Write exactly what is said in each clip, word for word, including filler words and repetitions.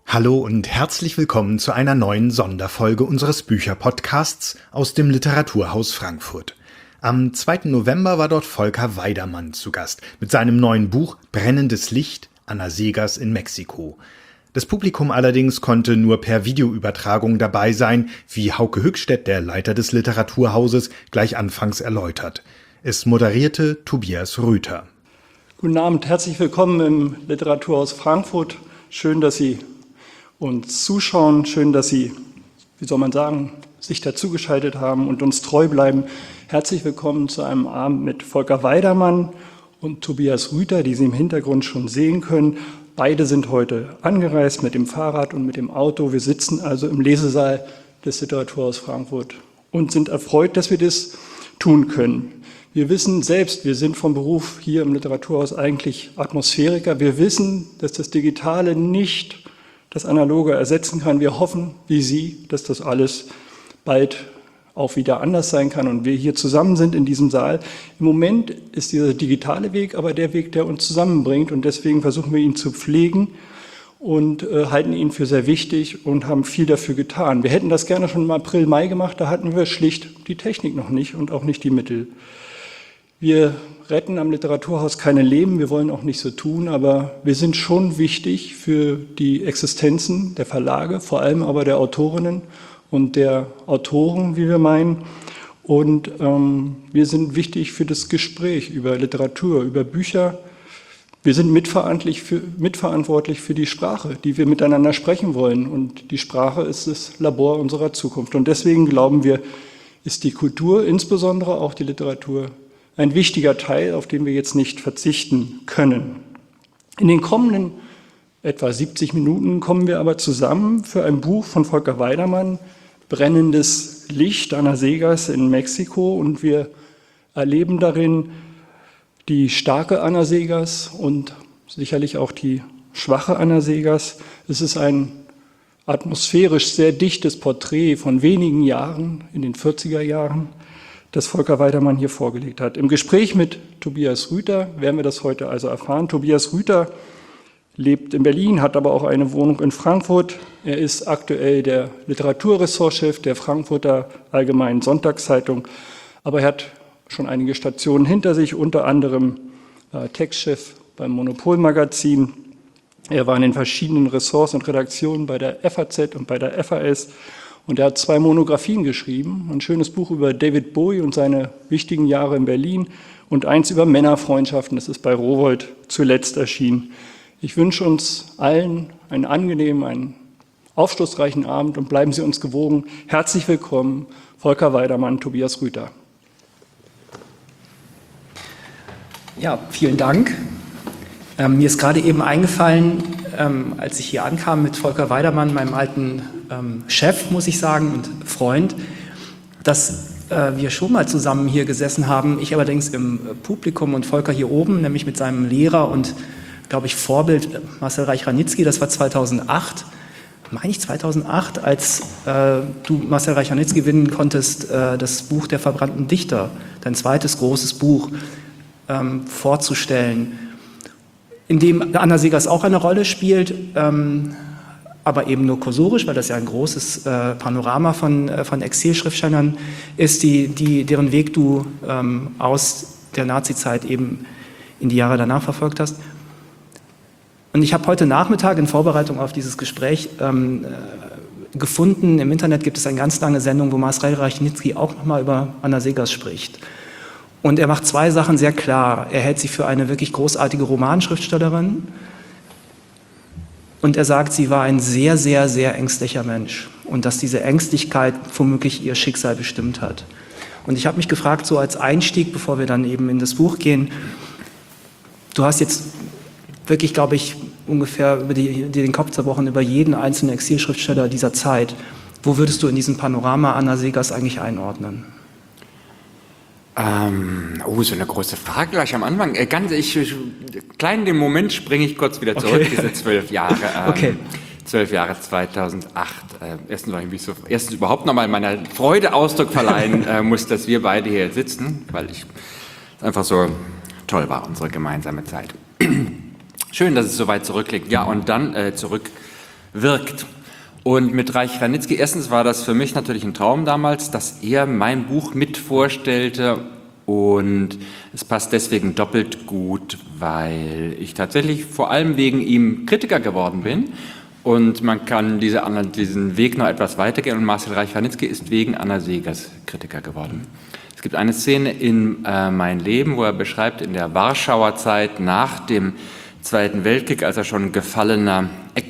Hallo und herzlich willkommen zu einer neuen Sonderfolge unseres Bücherpodcasts aus dem Literaturhaus Frankfurt. Am zweiten November war dort Volker Weidermann zu Gast mit seinem neuen Buch Brennendes Licht, Anna Seghers in Mexiko. Das Publikum allerdings konnte nur per Videoübertragung dabei sein, wie Hauke Hückstedt, der Leiter des Literaturhauses, gleich anfangs erläutert. Es moderierte Tobias Rüther. Guten Abend, herzlich willkommen im Literaturhaus Frankfurt. Schön, dass Sie uns zuschauen, schön, dass Sie, wie soll man sagen, sich dazugeschaltet haben und uns treu bleiben. Herzlich willkommen zu einem Abend mit Volker Weidermann und Tobias Rüther, die Sie im Hintergrund schon sehen können. Beide sind heute angereist mit dem Fahrrad und mit dem Auto. Wir sitzen also im Lesesaal des Literaturhauses Frankfurt und sind erfreut, dass wir das tun können. Wir wissen selbst, wir sind vom Beruf hier im Literaturhaus eigentlich Atmosphäriker. Wir wissen, dass das Digitale nicht das Analoge ersetzen kann. Wir hoffen, wie Sie, dass das alles bald auch wieder anders sein kann und wir hier zusammen sind in diesem Saal. Im Moment ist dieser digitale Weg aber der Weg, der uns zusammenbringt und deswegen versuchen wir ihn zu pflegen und äh, halten ihn für sehr wichtig und haben viel dafür getan. Wir hätten das gerne schon im April, Mai gemacht, da hatten wir schlicht die Technik noch nicht und auch nicht die Mittel. Wir retten am Literaturhaus keine Leben, wir wollen auch nicht so tun, aber wir sind schon wichtig für die Existenzen der Verlage, vor allem aber der Autorinnen und der Autoren, wie wir meinen. Und ähm, wir sind wichtig für das Gespräch über Literatur, über Bücher. Wir sind mitverantwortlich für, mitverantwortlich für die Sprache, die wir miteinander sprechen wollen. Und die Sprache ist das Labor unserer Zukunft. Und deswegen glauben wir, ist die Kultur, insbesondere auch die Literatur, ein wichtiger Teil, auf den wir jetzt nicht verzichten können. In den kommenden etwa siebzig Minuten kommen wir aber zusammen für ein Buch von Volker Weidermann, Brennendes Licht, Anna Seghers in Mexiko. Und wir erleben darin die starke Anna Seghers und sicherlich auch die schwache Anna Seghers. Es ist ein atmosphärisch sehr dichtes Porträt von wenigen Jahren, in den vierziger Jahren, das Volker Weidermann hier vorgelegt hat. Im Gespräch mit Tobias Rüther werden wir das heute also erfahren. Tobias Rüther lebt in Berlin, hat aber auch eine Wohnung in Frankfurt. Er ist aktuell der Literaturressortchef der Frankfurter Allgemeinen Sonntagszeitung, aber er hat schon einige Stationen hinter sich, unter anderem äh, Textchef beim Monopol-Magazin. Er war in den verschiedenen Ressorts und Redaktionen bei der F A Z und bei der F A S. Und er hat zwei Monographien geschrieben, ein schönes Buch über David Bowie und seine wichtigen Jahre in Berlin und eins über Männerfreundschaften, das ist bei Rowohlt zuletzt erschienen. Ich wünsche uns allen einen angenehmen, einen aufschlussreichen Abend und bleiben Sie uns gewogen. Herzlich willkommen, Volker Weidermann, Tobias Rüther. Ja, vielen Dank. Ähm, mir ist gerade eben eingefallen, ähm, als ich hier ankam mit Volker Weidermann, meinem alten ähm, Chef, muss ich sagen, und Freund, dass äh, wir schon mal zusammen hier gesessen haben, ich allerdings im Publikum und Volker hier oben, nämlich mit seinem Lehrer und, glaube ich, Vorbild Marcel Reich-Ranitzky, das war zweitausendacht, meine ich zweitausendacht, als äh, du Marcel Reich-Ranitzky gewinnen konntest, äh, das Buch Der verbrannten Dichter, dein zweites großes Buch, ähm, vorzustellen, in dem Anna Seghers auch eine Rolle spielt, ähm, aber eben nur kursorisch, weil das ja ein großes äh, Panorama von, äh, von Exilschriftstellern ist, die, die, deren Weg du ähm, aus der Nazizeit eben in die Jahre danach verfolgt hast. Und ich habe heute Nachmittag in Vorbereitung auf dieses Gespräch ähm, äh, gefunden, im Internet gibt es eine ganz lange Sendung, wo Marcel Reich-Ranitzky auch nochmal über Anna Seghers spricht. Und er macht zwei Sachen sehr klar. Er hält sie für eine wirklich großartige Romanschriftstellerin und er sagt, sie war ein sehr, sehr, sehr ängstlicher Mensch und dass diese Ängstlichkeit womöglich ihr Schicksal bestimmt hat. Und ich habe mich gefragt, so als Einstieg, bevor wir dann eben in das Buch gehen, du hast jetzt wirklich, glaube ich, ungefähr über die, dir den Kopf zerbrochen über jeden einzelnen Exilschriftsteller dieser Zeit. Wo würdest du in diesem Panorama Anna Seghers eigentlich einordnen? Ähm, oh, so eine große Frage gleich am Anfang. Äh, ganz, ich, ich, klein den Moment springe ich kurz wieder zurück, okay. Diese zwölf Jahre. Ähm, okay. Zwölf Jahre zweitausendacht. Äh, erstens, weil ich mich so, erstens überhaupt nochmal meiner Freude Ausdruck verleihen äh, muss, dass wir beide hier sitzen, weil ich einfach so toll war, unsere gemeinsame Zeit. Schön, dass es so weit zurückliegt. Ja, und dann äh, zurück wirkt. Und mit Reich Ranitzky, erstens war das für mich natürlich ein Traum damals, dass er mein Buch mit vorstellte, und es passt deswegen doppelt gut, weil ich tatsächlich vor allem wegen ihm Kritiker geworden bin. Und man kann diese, diesen Weg noch etwas weitergehen. Und Marcel Reich-Ranitzky ist wegen Anna Segers Kritiker geworden. Es gibt eine Szene in äh, Mein Leben, wo er beschreibt, in der Warschauer Zeit nach dem Zweiten Weltkrieg, als er schon gefallener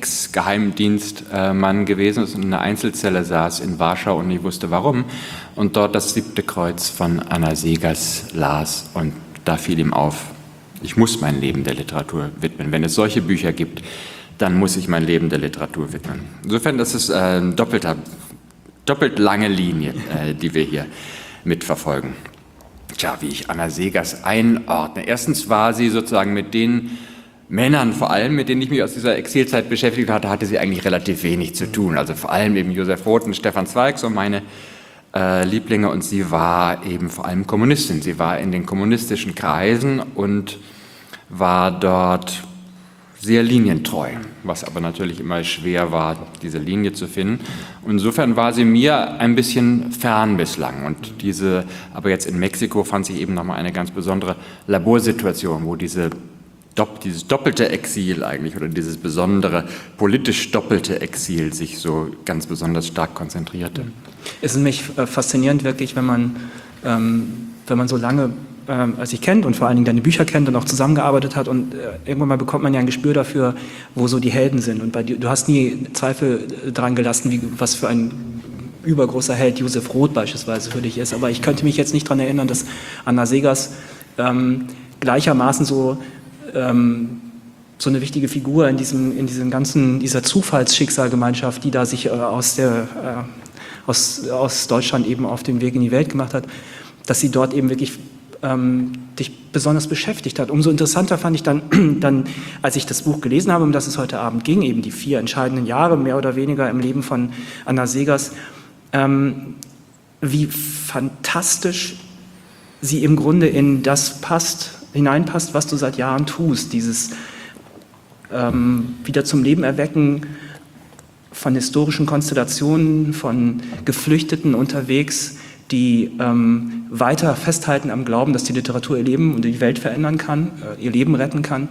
Ex-Geheimdienstmann gewesen ist und in einer Einzelzelle saß in Warschau und nicht wusste warum. Und dort das siebte Kreuz von Anna Segers las. Und da fiel ihm auf, ich muss mein Leben der Literatur widmen. Wenn es solche Bücher gibt, dann muss ich mein Leben der Literatur widmen. Insofern, das ist eine doppelter, doppelt lange Linie, äh, die wir hier mitverfolgen. Tja, wie ich Anna Segers einordne. Erstens war sie sozusagen mit den Männern vor allem, mit denen ich mich aus dieser Exilzeit beschäftigt hatte, hatte sie eigentlich relativ wenig zu tun. Also vor allem eben Josef Roth und Stefan Zweig, so meine äh, Lieblinge. Und sie war eben vor allem Kommunistin. Sie war in den kommunistischen Kreisen und war dort sehr linientreu, was aber natürlich immer schwer war, diese Linie zu finden. Und insofern war sie mir ein bisschen fern bislang. Und diese, aber jetzt in Mexiko fand sich eben nochmal eine ganz besondere Laborsituation, wo diese, dieses doppelte Exil eigentlich oder dieses besondere politisch doppelte Exil sich so ganz besonders stark konzentrierte. Es ist nämlich faszinierend wirklich, wenn man, ähm, wenn man so lange äh, sich kennt und vor allen Dingen deine Bücher kennt und auch zusammengearbeitet hat, und äh, irgendwann mal bekommt man ja ein Gespür dafür, wo so die Helden sind. Und bei dir, du hast nie Zweifel dran gelassen, wie, was für ein übergroßer Held Josef Roth beispielsweise für dich ist. Aber ich könnte mich jetzt nicht daran erinnern, dass Anna Segers ähm, gleichermaßen so ähm, so eine wichtige Figur in diesem, in diesem ganzen, dieser Zufallsschicksalgemeinschaft, die da sich äh, aus, der, äh, aus, aus Deutschland eben auf den Weg in die Welt gemacht hat, dass sie dort eben wirklich ähm, dich besonders beschäftigt hat. Umso interessanter fand ich dann, dann, als ich das Buch gelesen habe, um das es heute Abend ging, eben die vier entscheidenden Jahre, mehr oder weniger im Leben von Anna Segers, ähm, wie fantastisch sie im Grunde in das passt, hineinpasst, was du seit Jahren tust, dieses ähm, wieder zum Leben erwecken von historischen Konstellationen, von Geflüchteten unterwegs, die ähm, weiter festhalten am Glauben, dass die Literatur ihr Leben und die Welt verändern kann, äh, ihr Leben retten kann.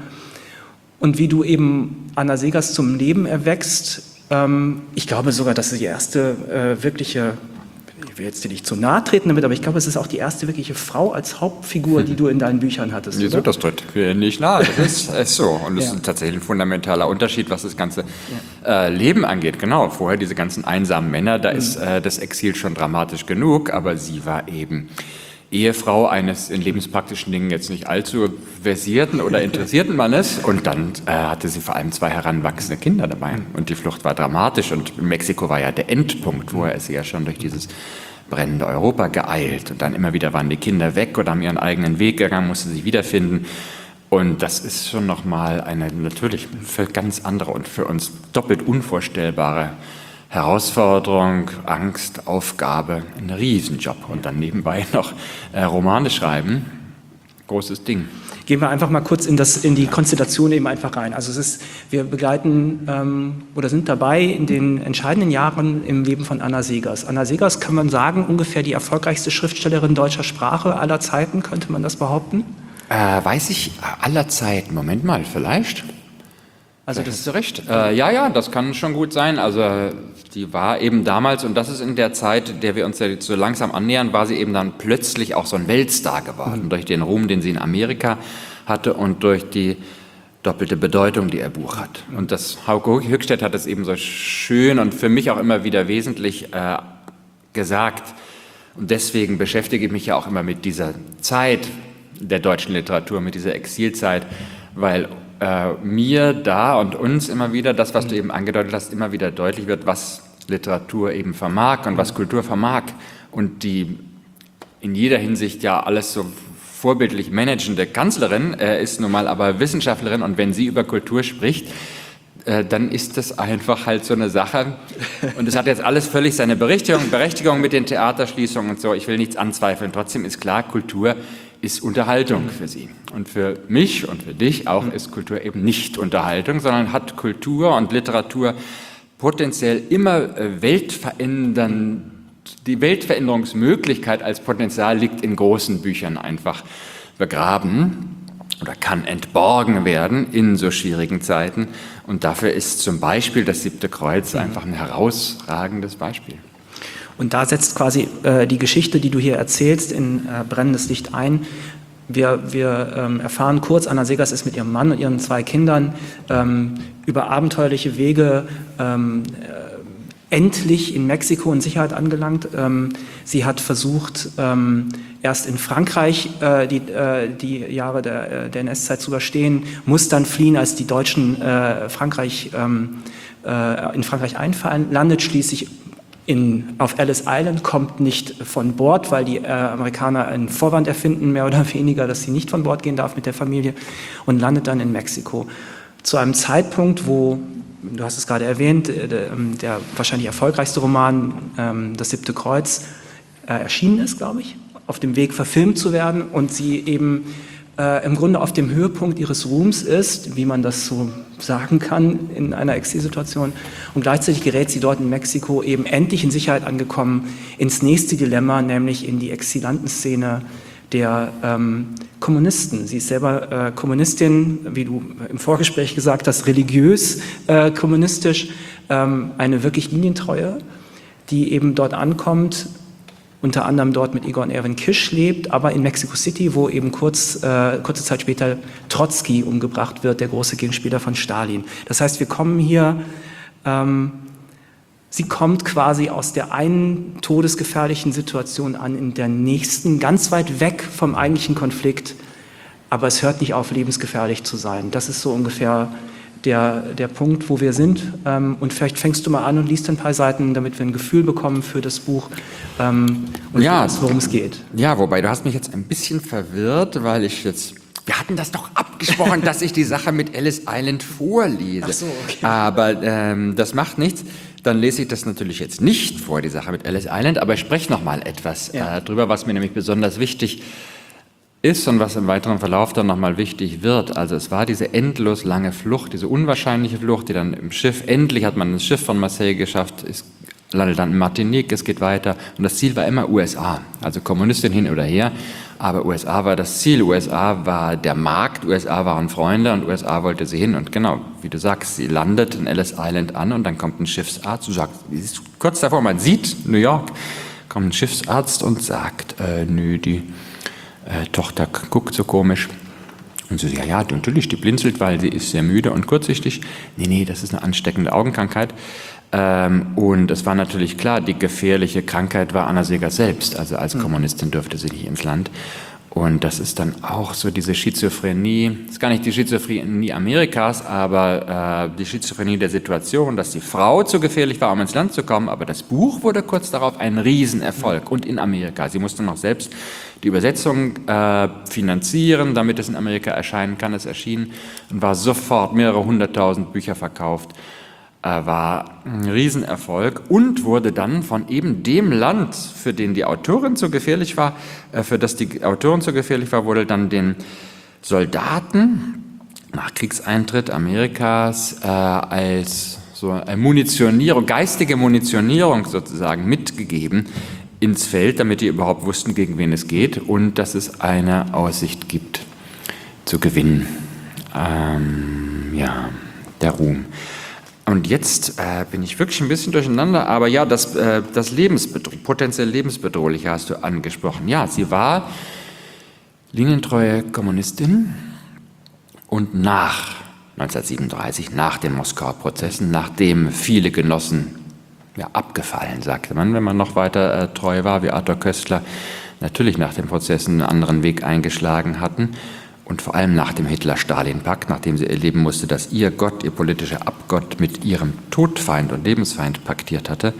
Und wie du eben Anna Segers zum Leben erwächst, ähm, ich glaube sogar, dass sie die erste äh, wirkliche, ich will jetzt dir nicht zu nahe treten damit, aber ich glaube, es ist auch die erste wirkliche Frau als Hauptfigur, die du in deinen Büchern hattest. Wieso, das tritt mir nicht nahe, das ist, ist so. Und das ja. ist tatsächlich ein fundamentaler Unterschied, was das ganze ja. äh, Leben angeht. Genau, vorher diese ganzen einsamen Männer, da mhm. ist äh, das Exil schon dramatisch genug, aber sie war eben Ehefrau eines in lebenspraktischen Dingen jetzt nicht allzu versierten oder interessierten Mannes. Und dann äh, hatte sie vor allem zwei heranwachsende Kinder dabei. Und die Flucht war dramatisch. Und Mexiko war ja der Endpunkt. Vorher ist sie ja schon durch dieses brennende Europa geeilt. Und dann immer wieder waren die Kinder weg oder haben ihren eigenen Weg gegangen, musste sich wiederfinden. Und das ist schon nochmal eine natürlich für ganz andere und für uns doppelt unvorstellbare Herausforderung, Angst, Aufgabe, ein Riesenjob. Und dann nebenbei noch äh, Romane schreiben, großes Ding. Gehen wir einfach mal kurz in, das, in die Konstellation eben einfach rein. Also es ist, wir begleiten ähm, oder sind dabei in den entscheidenden Jahren im Leben von Anna Segers. Anna Segers, kann man sagen, ungefähr die erfolgreichste Schriftstellerin deutscher Sprache aller Zeiten, könnte man das behaupten? Äh, weiß ich aller Zeiten. Moment mal, vielleicht? Also das ist recht. Äh, ja, ja, das kann schon gut sein. Also die war eben damals, und das ist in der Zeit, der wir uns ja so langsam annähern, war sie eben dann plötzlich auch so ein Weltstar geworden. Mhm. Durch den Ruhm, den sie in Amerika hatte und durch die doppelte Bedeutung, die ihr Buch hat. Und das Hauke Höchstädt hat es eben so schön und für mich auch immer wieder wesentlich äh, gesagt. Und deswegen beschäftige ich mich ja auch immer mit dieser Zeit der deutschen Literatur, mit dieser Exilzeit, weil Äh, mir da und uns immer wieder, das, was du eben angedeutet hast, immer wieder deutlich wird, was Literatur eben vermag und was Kultur vermag. Und die in jeder Hinsicht ja alles so vorbildlich managende Kanzlerin äh, ist nun mal aber Wissenschaftlerin, und wenn sie über Kultur spricht, äh, dann ist das einfach halt so eine Sache. Und es hat jetzt alles völlig seine Berechtigung, Berechtigung mit den Theaterschließungen und so. Ich will nichts anzweifeln. Trotzdem ist klar, Kultur ist Unterhaltung für sie. Und für mich und für dich auch ist Kultur eben nicht Unterhaltung, sondern hat Kultur und Literatur potenziell immer weltverändern, die Weltveränderungsmöglichkeit als Potenzial liegt in großen Büchern einfach begraben oder kann entborgen werden in so schwierigen Zeiten. Und dafür ist zum Beispiel das Siebte Kreuz einfach ein herausragendes Beispiel. Und da setzt quasi äh, die Geschichte, die du hier erzählst, in äh, brennendes Licht ein. Wir, wir ähm, erfahren kurz, Anna Seghers ist mit ihrem Mann und ihren zwei Kindern ähm, über abenteuerliche Wege ähm, äh, endlich in Mexiko in Sicherheit angelangt. Ähm, sie hat versucht, ähm, erst in Frankreich äh, die, äh, die Jahre der, der N S-Zeit zu überstehen, muss dann fliehen, als die Deutschen äh, Frankreich, ähm, äh, in Frankreich einfallen, landet schließlich In, auf Ellis Island, kommt nicht von Bord, weil die äh, Amerikaner einen Vorwand erfinden, mehr oder weniger, dass sie nicht von Bord gehen darf mit der Familie, und landet dann in Mexiko. Zu einem Zeitpunkt, wo, du hast es gerade erwähnt, der, der wahrscheinlich erfolgreichste Roman, ähm, Das Siebte Kreuz, äh, erschienen ist, glaube ich, auf dem Weg verfilmt zu werden, und sie eben äh, im Grunde auf dem Höhepunkt ihres Ruhms ist, wie man das so sagen kann in einer Exilsituation, und gleichzeitig gerät sie dort in Mexiko, eben endlich in Sicherheit angekommen, ins nächste Dilemma, nämlich in die Exilantenszene der ähm, Kommunisten. Sie ist selber äh, Kommunistin, wie du im Vorgespräch gesagt hast, religiös äh, kommunistisch, ähm, eine wirklich Linientreue, die eben dort ankommt, unter anderem dort mit Egon Erwin Kisch lebt, aber in Mexico City, wo eben kurz, äh, kurze Zeit später Trotzki umgebracht wird, der große Gegenspieler von Stalin. Das heißt, wir kommen hier, ähm, sie kommt quasi aus der einen todesgefährlichen Situation an, in der nächsten, ganz weit weg vom eigentlichen Konflikt, aber es hört nicht auf, lebensgefährlich zu sein. Das ist so ungefähr Der, der Punkt, wo wir sind. Ähm, und vielleicht fängst du mal an und liest ein paar Seiten, damit wir ein Gefühl bekommen für das Buch ähm, und ja, worum es geht. Ja, wobei du hast mich jetzt ein bisschen verwirrt, weil ich jetzt, wir hatten das doch abgesprochen, dass ich die Sache mit Ellis Island vorlese. Ach so, okay. Aber ähm, das macht nichts. Dann lese ich das natürlich jetzt nicht vor, die Sache mit Ellis Island, aber ich spreche noch mal etwas ja. äh, drüber, was mir nämlich besonders wichtig ist und was im weiteren Verlauf dann nochmal wichtig wird. Also es war diese endlos lange Flucht, diese unwahrscheinliche Flucht, die dann im Schiff, endlich hat man das Schiff von Marseille geschafft, es landet dann in Martinique, es geht weiter, und das Ziel war immer U S A, also Kommunistin hin oder her, aber U S A war das Ziel, U S A war der Markt, U S A waren Freunde und U S A wollte sie hin, und genau, wie du sagst, sie landet in Ellis Island an und dann kommt ein Schiffsarzt und sagt, kurz davor, man sieht New York, kommt ein Schiffsarzt und sagt, äh, nö, die Äh, Tochter guckt so komisch. Und sie sagt, ja, ja, natürlich, die blinzelt, weil sie ist sehr müde und kurzsichtig. Nee, nee, das ist eine ansteckende Augenkrankheit. Ähm, und es war natürlich klar, die gefährliche Krankheit war Anna Seghers selbst. Also als mhm. Kommunistin durfte sie nicht ins Land. Und das ist dann auch so diese Schizophrenie, das ist gar nicht die Schizophrenie Amerikas, aber äh, die Schizophrenie der Situation, dass die Frau zu gefährlich war, um ins Land zu kommen, aber das Buch wurde kurz darauf ein Riesenerfolg, und in Amerika. Sie musste noch selbst die Übersetzung äh, finanzieren, damit es in Amerika erscheinen kann. Es erschien und war sofort mehrere hunderttausend Bücher verkauft. War ein Riesenerfolg und wurde dann von eben dem Land, für den die Autorin so gefährlich war, für das die Autorin so gefährlich war, wurde dann den Soldaten nach Kriegseintritt Amerikas äh, als so eine Munitionierung, geistige Munitionierung sozusagen mitgegeben ins Feld, damit die überhaupt wussten, gegen wen es geht und dass es eine Aussicht gibt zu gewinnen. Ähm, ja, der Ruhm. Und jetzt äh, bin ich wirklich ein bisschen durcheinander, aber ja, das, äh, das Lebensbedro- potenziell Lebensbedrohliche hast du angesprochen. Ja, sie war linientreue Kommunistin und nach neunzehnhundertsiebenunddreißig, nach den Moskauer Prozessen, nachdem viele Genossen ja, abgefallen, sagte man, wenn man noch weiter äh, treu war, wie Arthur Köstler, natürlich nach den Prozessen einen anderen Weg eingeschlagen hatten. Und vor allem nach dem Hitler-Stalin-Pakt, nachdem sie erleben musste, dass ihr Gott, ihr politischer Abgott mit ihrem Todfeind und Lebensfeind paktiert hatte,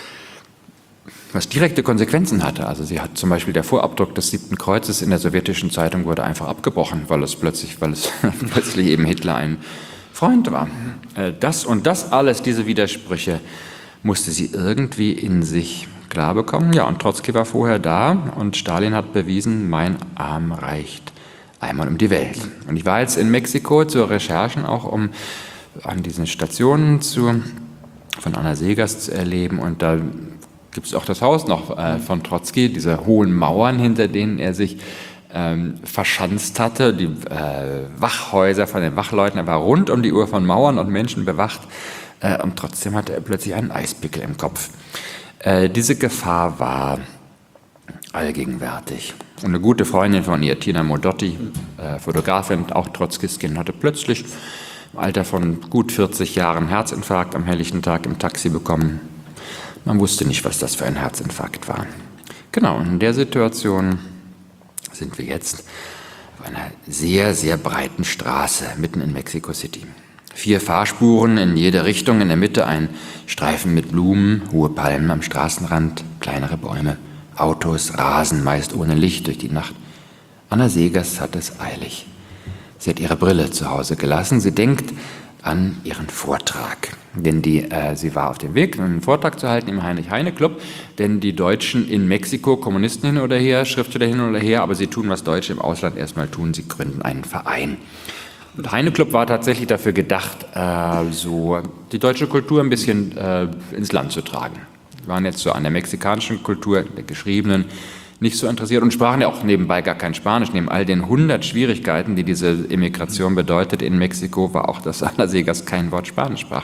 was direkte Konsequenzen hatte. Also sie hat zum Beispiel der Vorabdruck des Siebten Kreuzes in der sowjetischen Zeitung wurde einfach abgebrochen, weil es plötzlich, weil es plötzlich eben Hitler ein Freund war. Das und das alles, diese Widersprüche, musste sie irgendwie in sich klar bekommen. Ja, und Trotzki war vorher da und Stalin hat bewiesen, mein Arm reicht einmal um die Welt. Und ich war jetzt in Mexiko zur Recherchen, auch um an diesen Stationen zu von Anna Seghers zu erleben. Und da gibt es auch das Haus noch äh, von Trotzki, diese hohen Mauern, hinter denen er sich ähm, verschanzt hatte, die äh, Wachhäuser von den Wachleuten. Er war rund um die Uhr von Mauern und Menschen bewacht, äh, und trotzdem hatte er plötzlich einen Eispickel im Kopf. Äh, diese Gefahr war allgegenwärtig. Und eine gute Freundin von ihr, Tina Modotti, äh, Fotografin, auch Trotzkistin, hatte plötzlich im Alter von gut vierzig Jahren Herzinfarkt am helllichten Tag im Taxi bekommen. Man wusste nicht, was das für ein Herzinfarkt war. Genau, in der Situation sind wir jetzt auf einer sehr, sehr breiten Straße mitten in Mexico City. Vier Fahrspuren in jede Richtung, in der Mitte ein Streifen mit Blumen, hohe Palmen am Straßenrand, kleinere Bäume, Autos rasen meist ohne Licht durch die Nacht. Anna Seghers hat es eilig. Sie hat ihre Brille zu Hause gelassen. Sie denkt an ihren Vortrag. Denn die, äh, sie war auf dem Weg, einen Vortrag zu halten im Heinrich-Heine-Club. Denn die Deutschen in Mexiko, Kommunisten hin oder her, Schriftsteller hin oder her, aber sie tun, was Deutsche im Ausland erstmal tun, sie gründen einen Verein. Und Heine-Club war tatsächlich dafür gedacht, äh, so die deutsche Kultur ein bisschen äh, ins Land zu tragen. Wir waren jetzt so an der mexikanischen Kultur, der geschriebenen, nicht so interessiert und sprachen ja auch nebenbei gar kein Spanisch. Neben all den hundert Schwierigkeiten, die diese Immigration bedeutet in Mexiko, war auch, dass Anna Seghers kein Wort Spanisch sprach.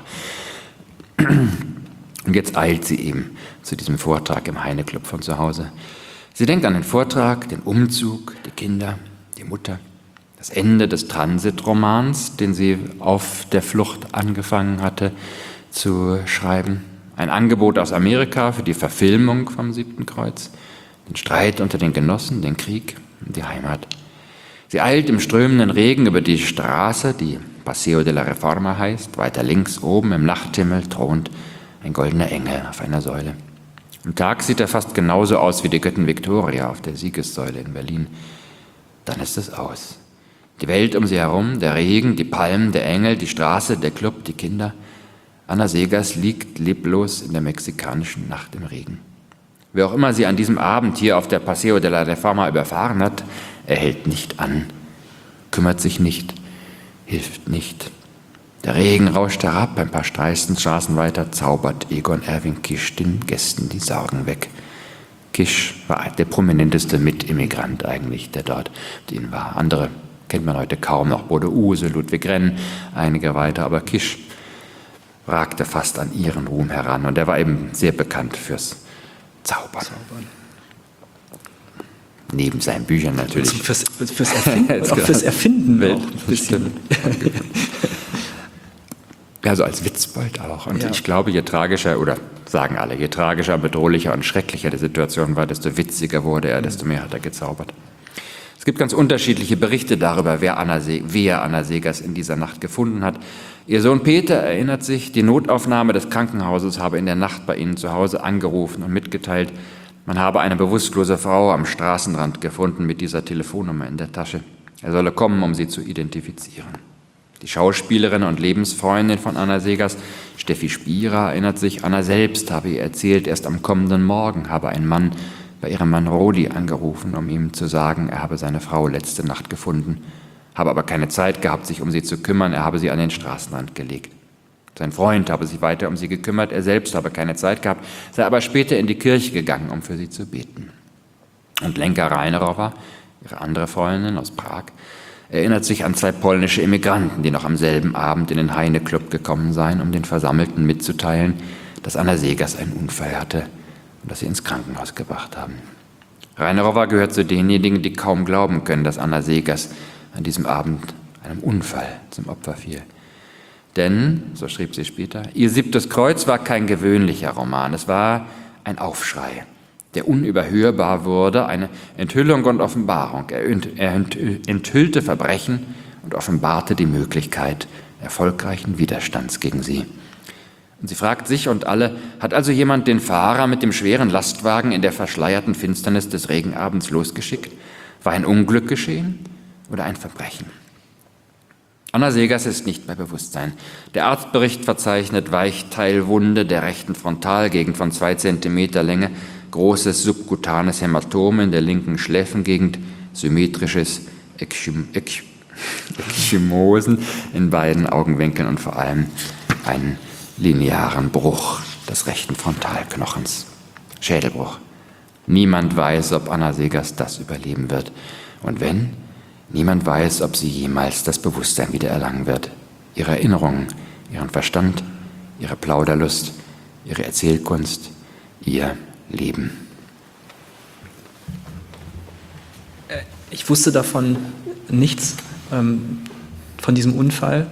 Und jetzt eilt sie eben zu diesem Vortrag im Heine-Club von zu Hause. Sie denkt an den Vortrag, den Umzug, die Kinder, die Mutter, das Ende des Transitromans, den sie auf der Flucht angefangen hatte zu schreiben. Ein Angebot aus Amerika für die Verfilmung vom Siebten Kreuz. Den Streit unter den Genossen, den Krieg und die Heimat. Sie eilt im strömenden Regen über die Straße, die Paseo de la Reforma heißt. Weiter links oben im Nachthimmel thront ein goldener Engel auf einer Säule. Am Tag sieht er fast genauso aus wie die Göttin Victoria auf der Siegessäule in Berlin. Dann ist es aus. Die Welt um sie herum, der Regen, die Palmen, der Engel, die Straße, der Club, die Kinder. Anna Seghers liegt leblos in der mexikanischen Nacht im Regen. Wer auch immer sie an diesem Abend hier auf der Paseo de la Reforma überfahren hat, er hält nicht an, kümmert sich nicht, hilft nicht. Der Regen rauscht herab, ein paar Straßen weiter zaubert Egon Erwin Kisch den Gästen die Sorgen weg. Kisch war der prominenteste Mitimmigrant eigentlich, der dort mit ihnen war. Andere kennt man heute kaum noch, Bode Uhse, Ludwig Renn, einige weiter, aber Kisch ragte fast an ihren Ruhm heran und er war eben sehr bekannt fürs Zaubern. Zaubern. Neben seinen Büchern natürlich. Fürs, fürs Erfinden, auch fürs Erfinden auch ein bisschen. Ja, so als Witzbold auch. Und ja. Ich glaube, je tragischer, oder sagen alle, je tragischer, bedrohlicher und schrecklicher die Situation war, desto witziger wurde er, desto mehr hat er gezaubert. Es gibt ganz unterschiedliche Berichte darüber, wer Anna, Se- wer Anna Seghers in dieser Nacht gefunden hat. Ihr Sohn Peter erinnert sich, die Notaufnahme des Krankenhauses habe in der Nacht bei ihnen zu Hause angerufen und mitgeteilt, man habe eine bewusstlose Frau am Straßenrand gefunden mit dieser Telefonnummer in der Tasche. Er solle kommen, um sie zu identifizieren. Die Schauspielerin und Lebensfreundin von Anna Seghers, Steffi Spierer, erinnert sich, Anna selbst habe ihr erzählt, erst am kommenden Morgen habe ein Mann bei ihrem Mann Rodi angerufen, um ihm zu sagen, er habe seine Frau letzte Nacht gefunden, habe aber keine Zeit gehabt, sich um sie zu kümmern, er habe sie an den Straßenrand gelegt. Sein Freund habe sich weiter um sie gekümmert, er selbst habe keine Zeit gehabt, sei aber später in die Kirche gegangen, um für sie zu beten. Und Lenka Reinerowa, ihre andere Freundin aus Prag, erinnert sich an zwei polnische Immigranten, die noch am selben Abend in den Heine-Club gekommen seien, um den Versammelten mitzuteilen, dass Anna Seghers einen Unfall hatte und dass sie ins Krankenhaus gebracht haben. Reinerowa gehört zu denjenigen, die kaum glauben können, dass Anna Seghers an diesem Abend einem Unfall zum Opfer fiel. Denn, so schrieb sie später, ihr Siebtes Kreuz war kein gewöhnlicher Roman, es war ein Aufschrei, der unüberhörbar wurde, eine Enthüllung und Offenbarung. Er enthüllte Verbrechen und offenbarte die Möglichkeit erfolgreichen Widerstands gegen sie. Und sie fragt sich und alle, hat also jemand den Fahrer mit dem schweren Lastwagen in der verschleierten Finsternis des Regenabends losgeschickt? War ein Unglück geschehen oder ein Verbrechen? Anna Seghers ist nicht bei Bewusstsein. Der Arztbericht verzeichnet Weichteilwunde der rechten Frontalgegend von zwei Zentimeter Länge, großes subkutanes Hämatom in der linken Schläfengegend, symmetrisches Ekchymosen in beiden Augenwinkeln und vor allem einen linearen Bruch des rechten Frontalknochens. Schädelbruch. Niemand weiß, ob Anna Seghers das überleben wird. Und wenn, niemand weiß, ob sie jemals das Bewusstsein wieder erlangen wird. Ihre Erinnerungen, ihren Verstand, ihre Plauderlust, ihre Erzählkunst, ihr Leben. Ich wusste davon nichts, ähm, von diesem Unfall.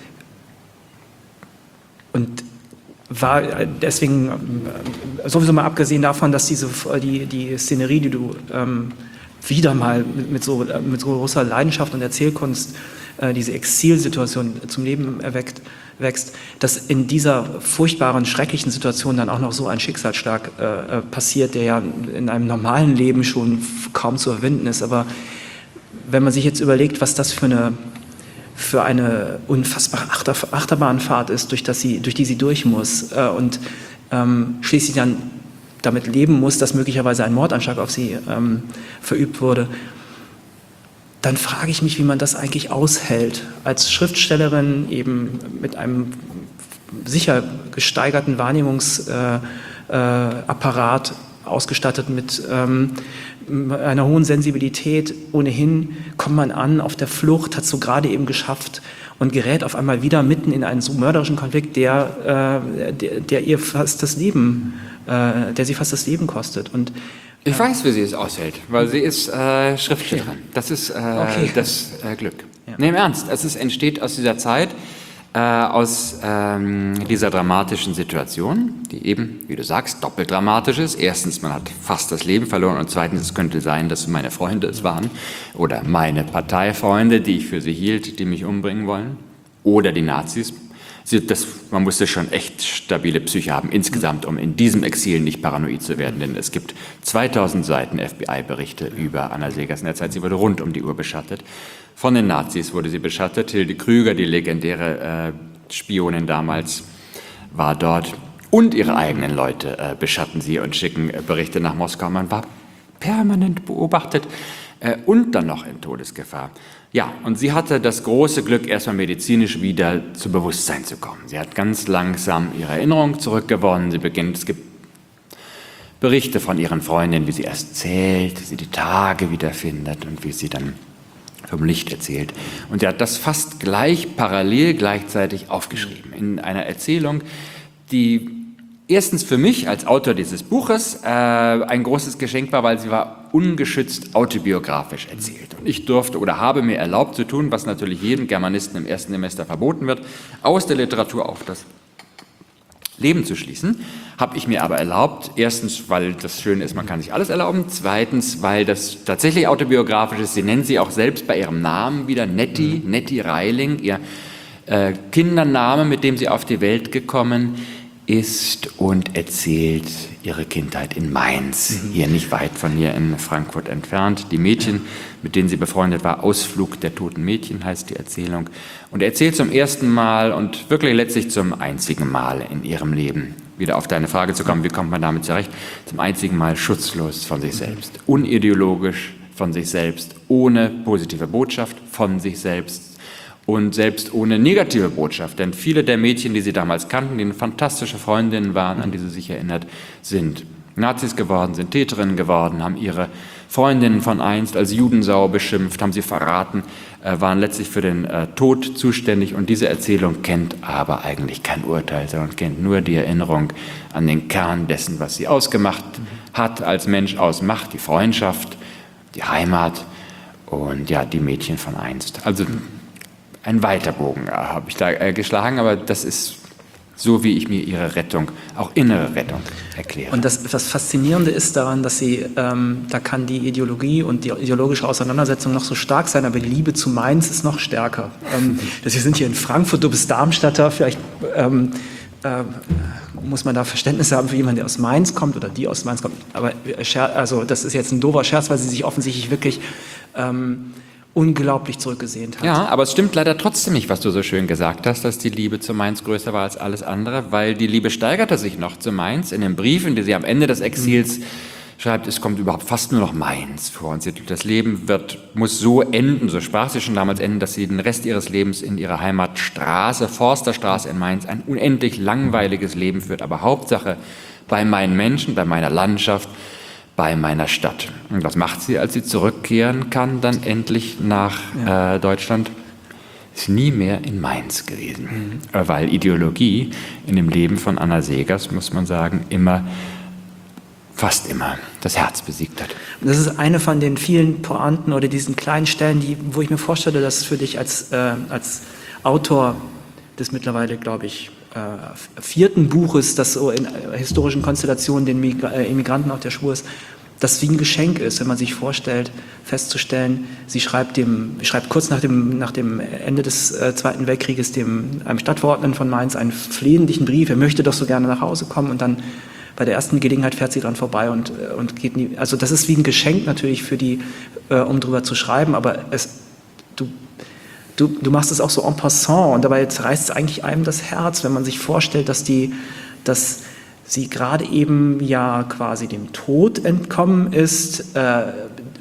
Und war deswegen, äh, sowieso mal abgesehen davon, dass diese, die, die Szenerie, die du ähm, wieder mal mit, mit, so, mit so großer Leidenschaft und Erzählkunst, äh, diese Exilsituation zum Leben erweckt, wächst, dass in dieser furchtbaren, schrecklichen Situation dann auch noch so ein Schicksalsschlag äh, passiert, der ja in einem normalen Leben schon kaum zu überwinden ist. Aber wenn man sich jetzt überlegt, was das für eine, für eine unfassbare Achter, Achterbahnfahrt ist, durch, das sie, durch die sie durch muss äh, und ähm, schließlich dann damit leben muss, dass möglicherweise ein Mordanschlag auf sie ähm, verübt wurde, dann frage ich mich, wie man das eigentlich aushält. Als Schriftstellerin eben mit einem sicher gesteigerten Wahrnehmungsapparat, äh, äh, ausgestattet mit ähm, einer hohen Sensibilität. Ohnehin kommt man an auf der Flucht, hat es so gerade eben geschafft und gerät auf einmal wieder mitten in einen so mörderischen Konflikt, der, äh, der, der ihr fast das Leben, äh, der sie fast das Leben kostet. Und ich weiß, wie sie es aushält, weil sie ist äh, Schriftstellerin. Okay. Das ist äh, okay. das äh, Glück. Ja. Nee, im Ernst, es ist, entsteht aus dieser Zeit, äh, aus ähm, dieser dramatischen Situation, die eben, wie du sagst, doppelt dramatisch ist. Erstens, man hat fast das Leben verloren und zweitens, es könnte sein, dass meine Freunde es waren oder meine Parteifreunde, die ich für sie hielt, die mich umbringen wollen oder die Nazis. Das, man musste schon echt stabile Psyche haben, insgesamt, um in diesem Exil nicht paranoid zu werden, denn es gibt zweitausend Seiten F B I-Berichte über Anna Seghers in der Zeit. Sie wurde rund um die Uhr beschattet. Von den Nazis wurde sie beschattet. Hilde Krüger, die legendäre äh, Spionin damals, war dort. Und ihre eigenen Leute äh, beschatten sie und schicken äh, Berichte nach Moskau. Man war permanent beobachtet äh, und dann noch in Todesgefahr. Ja, und sie hatte das große Glück, erstmal medizinisch wieder zu Bewusstsein zu kommen. Sie hat ganz langsam ihre Erinnerung zurückgewonnen. Sie beginnt, es gibt Berichte von ihren Freundinnen, wie sie erst zählt, wie sie die Tage wiederfindet und wie sie dann vom Licht erzählt. Und sie hat das fast gleich, parallel, gleichzeitig aufgeschrieben in einer Erzählung, die erstens für mich als Autor dieses Buches äh, ein großes Geschenk war, weil sie war ungeschützt autobiografisch erzählt. Und ich durfte oder habe mir erlaubt zu tun, was natürlich jedem Germanisten im ersten Semester verboten wird, aus der Literatur auf das Leben zu schließen, habe ich mir aber erlaubt, erstens, weil das Schöne ist, man kann sich alles erlauben, zweitens, weil das tatsächlich autobiografisch ist, sie nennt sie auch selbst bei ihrem Namen wieder Nettie, mhm. Nettie Reiling, ihr äh, Kindername, mit dem sie auf die Welt gekommen ist und erzählt ihre Kindheit in Mainz, mhm. hier nicht weit von hier in Frankfurt entfernt. Die Mädchen, mit denen sie befreundet war, Ausflug der toten Mädchen heißt die Erzählung. Und er erzählt zum ersten Mal und wirklich letztlich zum einzigen Mal in ihrem Leben, wieder auf deine Frage zu kommen, wie kommt man damit zurecht, zum einzigen Mal schutzlos von sich selbst, unideologisch von sich selbst, ohne positive Botschaft von sich selbst, und selbst ohne negative Botschaft, denn viele der Mädchen, die sie damals kannten, die fantastische Freundinnen waren, an die sie sich erinnert, sind Nazis geworden, sind Täterinnen geworden, haben ihre Freundinnen von einst als Judensau beschimpft, haben sie verraten, äh, waren letztlich für den äh, Tod zuständig. Und diese Erzählung kennt aber eigentlich kein Urteil, sondern kennt nur die Erinnerung an den Kern dessen, was sie ausgemacht hat, als Mensch ausmacht, die Freundschaft, die Heimat und ja, die Mädchen von einst. Also ein weiter Bogen habe ich da äh, geschlagen, aber das ist so, wie ich mir ihre Rettung, auch innere Rettung, erkläre. Und das, das Faszinierende ist daran, dass sie, ähm, da kann die Ideologie und die ideologische Auseinandersetzung noch so stark sein, aber die Liebe zu Mainz ist noch stärker. Ähm, wir sind hier in Frankfurt, du bist Darmstädter, vielleicht ähm, äh, muss man da Verständnis haben für jemanden, der aus Mainz kommt oder die aus Mainz kommt. Aber also, das ist jetzt ein doofer Scherz, weil sie sich offensichtlich wirklich Ähm, unglaublich zurückgesehnt hat. Ja, aber es stimmt leider trotzdem nicht, was du so schön gesagt hast, dass die Liebe zu Mainz größer war als alles andere, weil die Liebe steigerte sich noch zu Mainz in den Briefen, die sie am Ende des Exils schreibt, es kommt überhaupt fast nur noch Mainz vor. Und sie, das Leben wird, muss so enden, so sprach sie schon damals enden, dass sie den Rest ihres Lebens in ihrer Heimatstraße, Forsterstraße in Mainz, ein unendlich langweiliges Leben führt. Aber Hauptsache bei meinen Menschen, bei meiner Landschaft, bei meiner Stadt. Und was macht sie, als sie zurückkehren kann, dann endlich nach ja. äh, Deutschland? Ist nie mehr in Mainz gewesen. Mhm. Weil Ideologie in dem Leben von Anna Seghers, muss man sagen, immer, fast immer das Herz besiegt hat. Das ist eine von den vielen Pointen oder diesen kleinen Stellen, die, wo ich mir vorstelle, dass für dich als, äh, als Autor des mittlerweile, glaube ich, äh, vierten Buches, das so in äh, historischen Konstellationen den Migra- äh, Immigranten auf der Spur ist, das wie ein Geschenk ist, wenn man sich vorstellt, festzustellen, sie schreibt, dem, schreibt kurz nach dem, nach dem Ende des äh, Zweiten Weltkrieges dem, einem Stadtverordneten von Mainz einen flehentlichen Brief, er möchte doch so gerne nach Hause kommen, und dann bei der ersten Gelegenheit fährt sie dran vorbei und, und geht nie. Also das ist wie ein Geschenk natürlich für die, äh, um drüber zu schreiben, aber es, du, du, du machst es auch so en passant, und dabei reißt es eigentlich einem das Herz, wenn man sich vorstellt, dass die, dass sie gerade eben ja quasi dem Tod entkommen ist, äh, äh,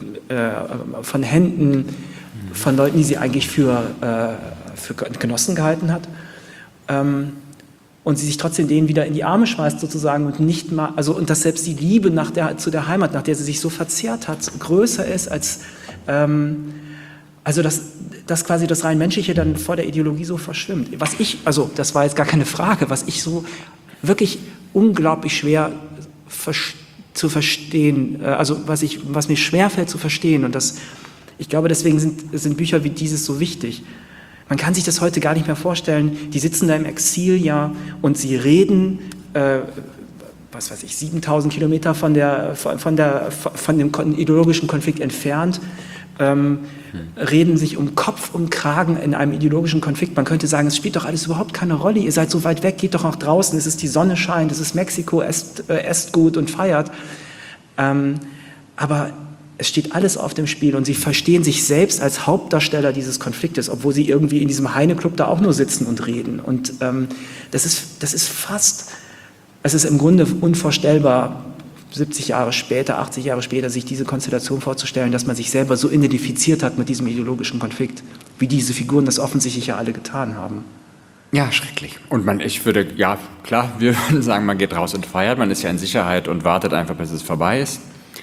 von Händen von Leuten, die sie eigentlich für, äh, für Genossen gehalten hat. Ähm, und sie sich trotzdem denen wieder in die Arme schmeißt sozusagen und nicht mal, also und dass selbst die Liebe nach der, zu der Heimat, nach der sie sich so verzehrt hat, größer ist als, ähm, also dass, dass quasi das rein Menschliche dann vor der Ideologie so verschwimmt. Was ich, also das war jetzt gar keine Frage, was ich so wirklich unglaublich schwer ver- zu verstehen, äh, also was, ich, was mir schwerfällt zu verstehen, und das, ich glaube, deswegen sind, sind Bücher wie dieses so wichtig. Man kann sich das heute gar nicht mehr vorstellen. Die sitzen da im Exil, ja, und sie reden, äh, was weiß ich, siebentausend Kilometer von, der, von, der, von dem ideologischen Konflikt entfernt, ähm, hm. reden sich um Kopf und Kragen in einem ideologischen Konflikt. Man könnte sagen, es spielt doch alles überhaupt keine Rolle. Ihr seid so weit weg, geht doch nach draußen, es ist die Sonne scheint, es ist Mexiko, esst, äh, esst gut und feiert. Ähm, aber es steht alles auf dem Spiel, und sie verstehen sich selbst als Hauptdarsteller dieses Konfliktes, obwohl sie irgendwie in diesem Heine-Club da auch nur sitzen und reden. Und ähm, das ist, das ist fast, es ist im Grunde unvorstellbar, siebzig Jahre später, achtzig Jahre später, sich diese Konstellation vorzustellen, dass man sich selber so identifiziert hat mit diesem ideologischen Konflikt, wie diese Figuren das offensichtlich ja alle getan haben. Ja, schrecklich. Und man, ich würde, ja klar, wir würden sagen, man geht raus und feiert, man ist ja in Sicherheit und wartet einfach, bis es vorbei ist.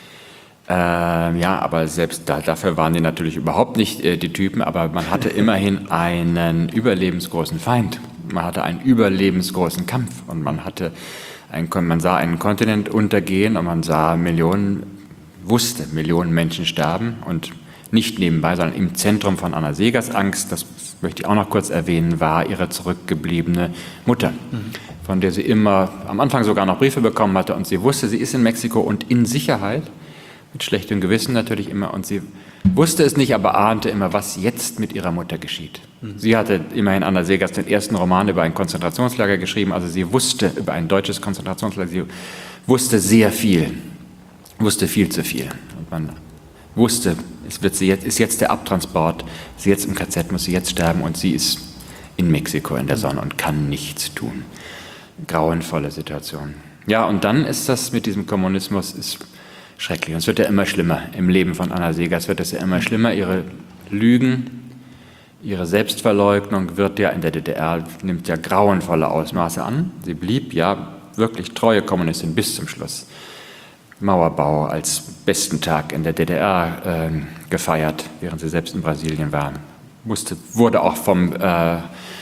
Ähm, ja, aber selbst da, dafür waren die natürlich überhaupt nicht äh, die Typen, aber man hatte immerhin einen überlebensgroßen Feind. Man hatte einen überlebensgroßen Kampf, und man hatte ein, man sah einen Kontinent untergehen, und man sah Millionen, wusste, Millionen Menschen sterben, und nicht nebenbei, sondern im Zentrum von Anna Seghers Angst, das möchte ich auch noch kurz erwähnen, war ihre zurückgebliebene Mutter, von der sie immer am Anfang sogar noch Briefe bekommen hatte, und sie wusste, sie ist in Mexiko und in Sicherheit, mit schlechtem Gewissen natürlich immer, und sie wusste es nicht, aber ahnte immer, was jetzt mit ihrer Mutter geschieht. Mhm. Sie hatte immerhin, Anna Seghers, den ersten Roman über ein Konzentrationslager geschrieben, also sie wusste über ein deutsches Konzentrationslager, sie wusste sehr viel, wusste viel zu viel. Und man wusste, es wird sie jetzt, ist jetzt der Abtransport, sie jetzt im K Z, muss sie jetzt sterben, und sie ist in Mexiko in der Sonne und kann nichts tun. Grauenvolle Situation. Ja, und dann ist das mit diesem Kommunismus, ist schrecklich. Und es wird ja immer schlimmer. Im Leben von Anna Seghers wird es ja immer schlimmer. Ihre Lügen, ihre Selbstverleugnung wird ja in der D D R, nimmt ja grauenvolle Ausmaße an. Sie blieb ja wirklich treue Kommunistin bis zum Schluss. Mauerbau als besten Tag in der D D R äh, gefeiert, während sie selbst in Brasilien war. Musste, wurde auch vom, äh,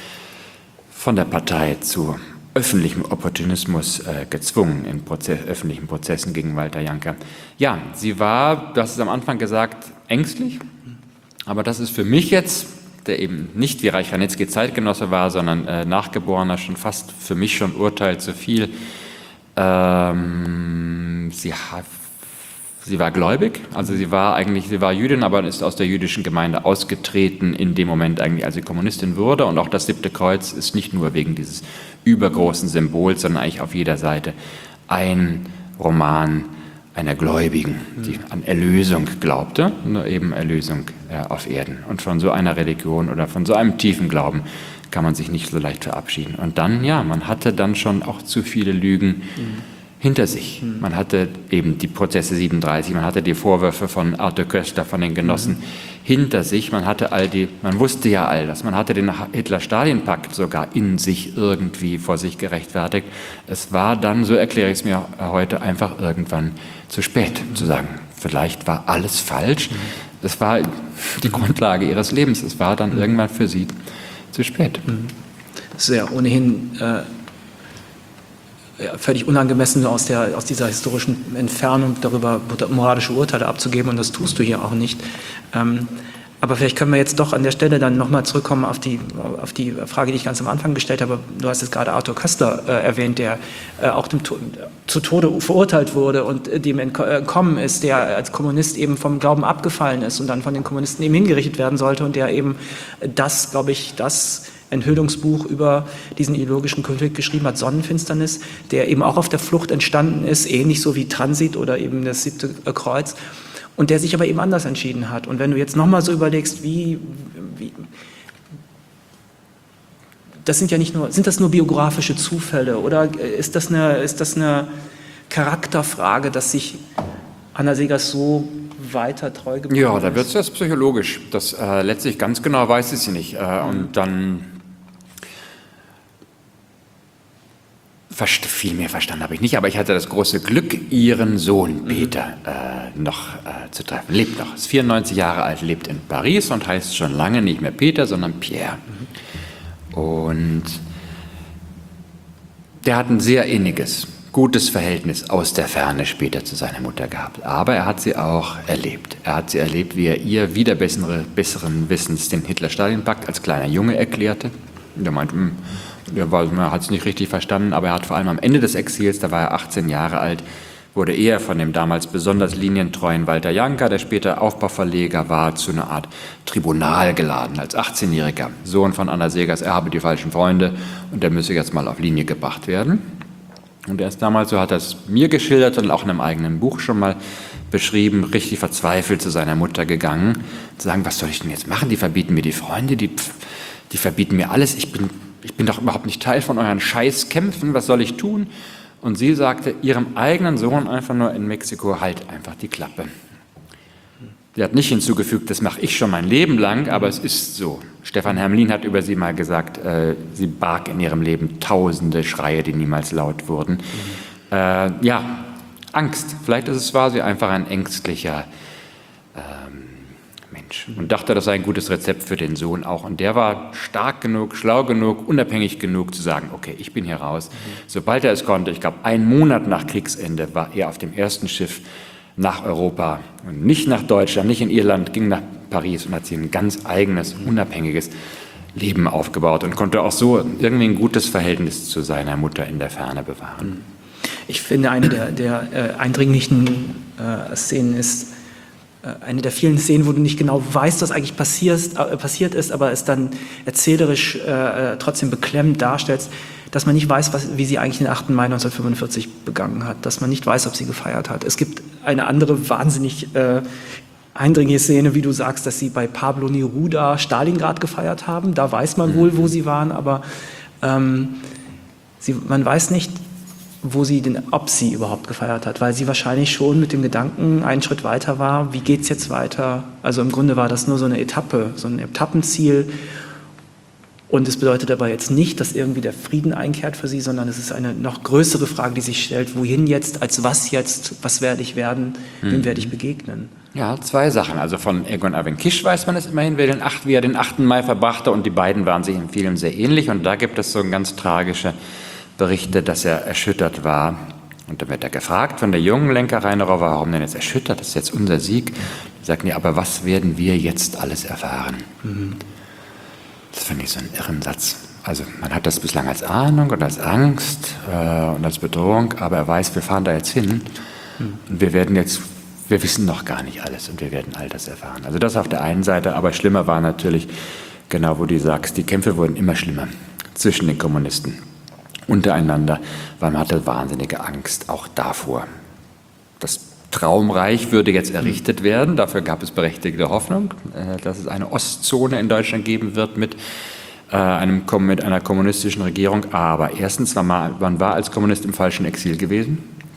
von der Partei zu öffentlichem Opportunismus äh, gezwungen in Proze- öffentlichen Prozessen gegen Walter Janka. Ja, sie war, du hast es am Anfang gesagt, ängstlich, aber das ist für mich jetzt, der eben nicht wie Reich Ranitzky Zeitgenosse war, sondern äh, Nachgeborener, schon fast für mich schon Urteil zu viel. Ähm, sie, hat, sie war gläubig, also sie war eigentlich, sie war Jüdin, aber ist aus der jüdischen Gemeinde ausgetreten in dem Moment eigentlich, als sie Kommunistin wurde, und auch das Siebte Kreuz ist nicht nur wegen dieses übergroßen Symbols, sondern eigentlich auf jeder Seite ein Roman einer Gläubigen, die an Erlösung glaubte, nur eben Erlösung äh, auf Erden. Und von so einer Religion oder von so einem tiefen Glauben kann man sich nicht so leicht verabschieden. Und dann, ja, man hatte dann schon auch zu viele Lügen hinter sich. Mhm. Man hatte eben die Prozesse siebenunddreißig, man hatte die Vorwürfe von Arthur Koestler, von den Genossen mhm. hinter sich, man hatte all die, man wusste ja all das, man hatte den Hitler-Stalin-Pakt sogar in sich irgendwie vor sich gerechtfertigt. Es war dann, so erkläre ich es mir heute, einfach irgendwann zu spät zu sagen, vielleicht war alles falsch. Mhm. Das war die Grundlage ihres Lebens, es war dann mhm. irgendwann für sie zu spät. Mhm. Das ist ja ohnehin äh Ja, völlig unangemessen aus, der, aus dieser historischen Entfernung darüber moralische Urteile abzugeben, und das tust du hier auch nicht. Ähm, aber vielleicht können wir jetzt doch an der Stelle dann nochmal zurückkommen auf die, auf die Frage, die ich ganz am Anfang gestellt habe. Du hast jetzt gerade Arthur Koestler äh, erwähnt, der äh, auch dem, zu Tode verurteilt wurde und äh, dem entkommen ist, der als Kommunist eben vom Glauben abgefallen ist und dann von den Kommunisten eben hingerichtet werden sollte und der eben das, glaube ich, das Enthüllungsbuch über diesen ideologischen Konflikt geschrieben hat, Sonnenfinsternis, der eben auch auf der Flucht entstanden ist, ähnlich so wie Transit oder eben das siebte Kreuz, und der sich aber eben anders entschieden hat. Und wenn du jetzt nochmal so überlegst, wie, wie, das sind ja nicht nur, sind das nur biografische Zufälle oder ist das eine, ist das eine Charakterfrage, dass sich Anna Seghers so weiter treu geblieben ist? Ja, da wird es jetzt psychologisch. Das äh, letztlich ganz genau weiß ich sie nicht. Äh, mhm. Und dann viel mehr verstanden habe ich nicht, aber ich hatte das große Glück, ihren Sohn Peter äh, noch äh, zu treffen. Lebt noch, ist vierundneunzig Jahre alt, lebt in Paris und heißt schon lange nicht mehr Peter, sondern Pierre. Mhm. Und der hat ein sehr inniges, gutes Verhältnis aus der Ferne später zu seiner Mutter gehabt. Aber er hat sie auch erlebt. Er hat sie erlebt, wie er ihr wieder bessere, besseren Wissens den Hitler-Stalin-Pakt als kleiner Junge erklärte. Und er meinte, mh, er, war, er hat es nicht richtig verstanden, aber er hat vor allem am Ende des Exils, da war er achtzehn Jahre alt, wurde er von dem damals besonders linientreuen Walter Janka, der später Aufbauverleger war, zu einer Art Tribunal geladen, als achtzehnjähriger Sohn von Anna Seghers. Er habe die falschen Freunde und der müsse jetzt mal auf Linie gebracht werden. Und er ist damals, so hat er es mir geschildert und auch in einem eigenen Buch schon mal beschrieben, richtig verzweifelt zu seiner Mutter gegangen, zu sagen, was soll ich denn jetzt machen? Die verbieten mir die Freunde, die, die verbieten mir alles, ich bin Ich bin doch überhaupt nicht Teil von euren Scheißkämpfen, was soll ich tun? Und sie sagte ihrem eigenen Sohn einfach nur in Mexiko, halt einfach die Klappe. Sie hat nicht hinzugefügt, das mache ich schon mein Leben lang, aber es ist so. Stefan Hermlin hat über sie mal gesagt, äh, sie barg in ihrem Leben tausende Schreie, die niemals laut wurden. Mhm. Äh, ja, Angst. Vielleicht ist es wahr, sie einfach ein ängstlicher ähm, Mensch und dachte, das sei ein gutes Rezept für den Sohn auch. Und der war stark genug, schlau genug, unabhängig genug zu sagen, okay, ich bin hier raus. Mhm. Sobald er es konnte, ich glaube, einen Monat nach Kriegsende war er auf dem ersten Schiff nach Europa und nicht nach Deutschland, nicht in Irland, ging nach Paris und hat sich ein ganz eigenes, unabhängiges Leben aufgebaut und konnte auch so irgendwie ein gutes Verhältnis zu seiner Mutter in der Ferne bewahren. Ich finde, eine der, der äh, eindringlichen äh, Szenen ist, eine der vielen Szenen, wo du nicht genau weißt, was eigentlich passiert, äh, passiert ist, aber es dann erzählerisch äh, trotzdem beklemmend darstellst, dass man nicht weiß, was, wie sie eigentlich den achten Mai neunzehnhundertfünfundvierzig begangen hat, dass man nicht weiß, ob sie gefeiert hat. Es gibt eine andere wahnsinnig äh, eindringliche Szene, wie du sagst, dass sie bei Pablo Neruda Stalingrad gefeiert haben. Da weiß man wohl, wo sie waren, aber ähm, sie, man weiß nicht, wo sie denn, ob sie überhaupt gefeiert hat, weil sie wahrscheinlich schon mit dem Gedanken einen Schritt weiter war, wie geht es jetzt weiter? Also im Grunde war das nur so eine Etappe, so ein Etappenziel. Und es bedeutet aber jetzt nicht, dass irgendwie der Frieden einkehrt für sie, sondern es ist eine noch größere Frage, die sich stellt, wohin jetzt, als was jetzt, was werde ich werden, wem hm. werde ich begegnen? Ja, zwei Sachen. Also von Egon Erwin Kisch weiß man es immerhin, wer den acht, wie er den achten Mai verbrachte, und die beiden waren sich in vielem sehr ähnlich. Und da gibt es so ein ganz tragische Berichte, dass er erschüttert war. Und dann wird er gefragt von der jungen Lenker Reinerow, warum denn jetzt erschüttert? Das ist jetzt unser Sieg. Die sagten, ja, aber was werden wir jetzt alles erfahren? Mhm. Das finde ich so einen irren Satz. Also man hat das bislang als Ahnung und als Angst äh, und als Bedrohung, aber er weiß, wir fahren da jetzt hin mhm. und wir werden jetzt, wir wissen noch gar nicht alles und wir werden all das erfahren. Also das auf der einen Seite, aber schlimmer war natürlich, genau wo du sagst, die Kämpfe wurden immer schlimmer zwischen den Kommunisten untereinander, weil man hatte wahnsinnige Angst auch davor. Das Traumreich würde jetzt errichtet werden, dafür gab es berechtigte Hoffnung, äh, dass es eine Ostzone in Deutschland geben wird mit, äh, einem, mit einer kommunistischen Regierung. Aber erstens, war man, man war als Kommunist im falschen Exil gewesen.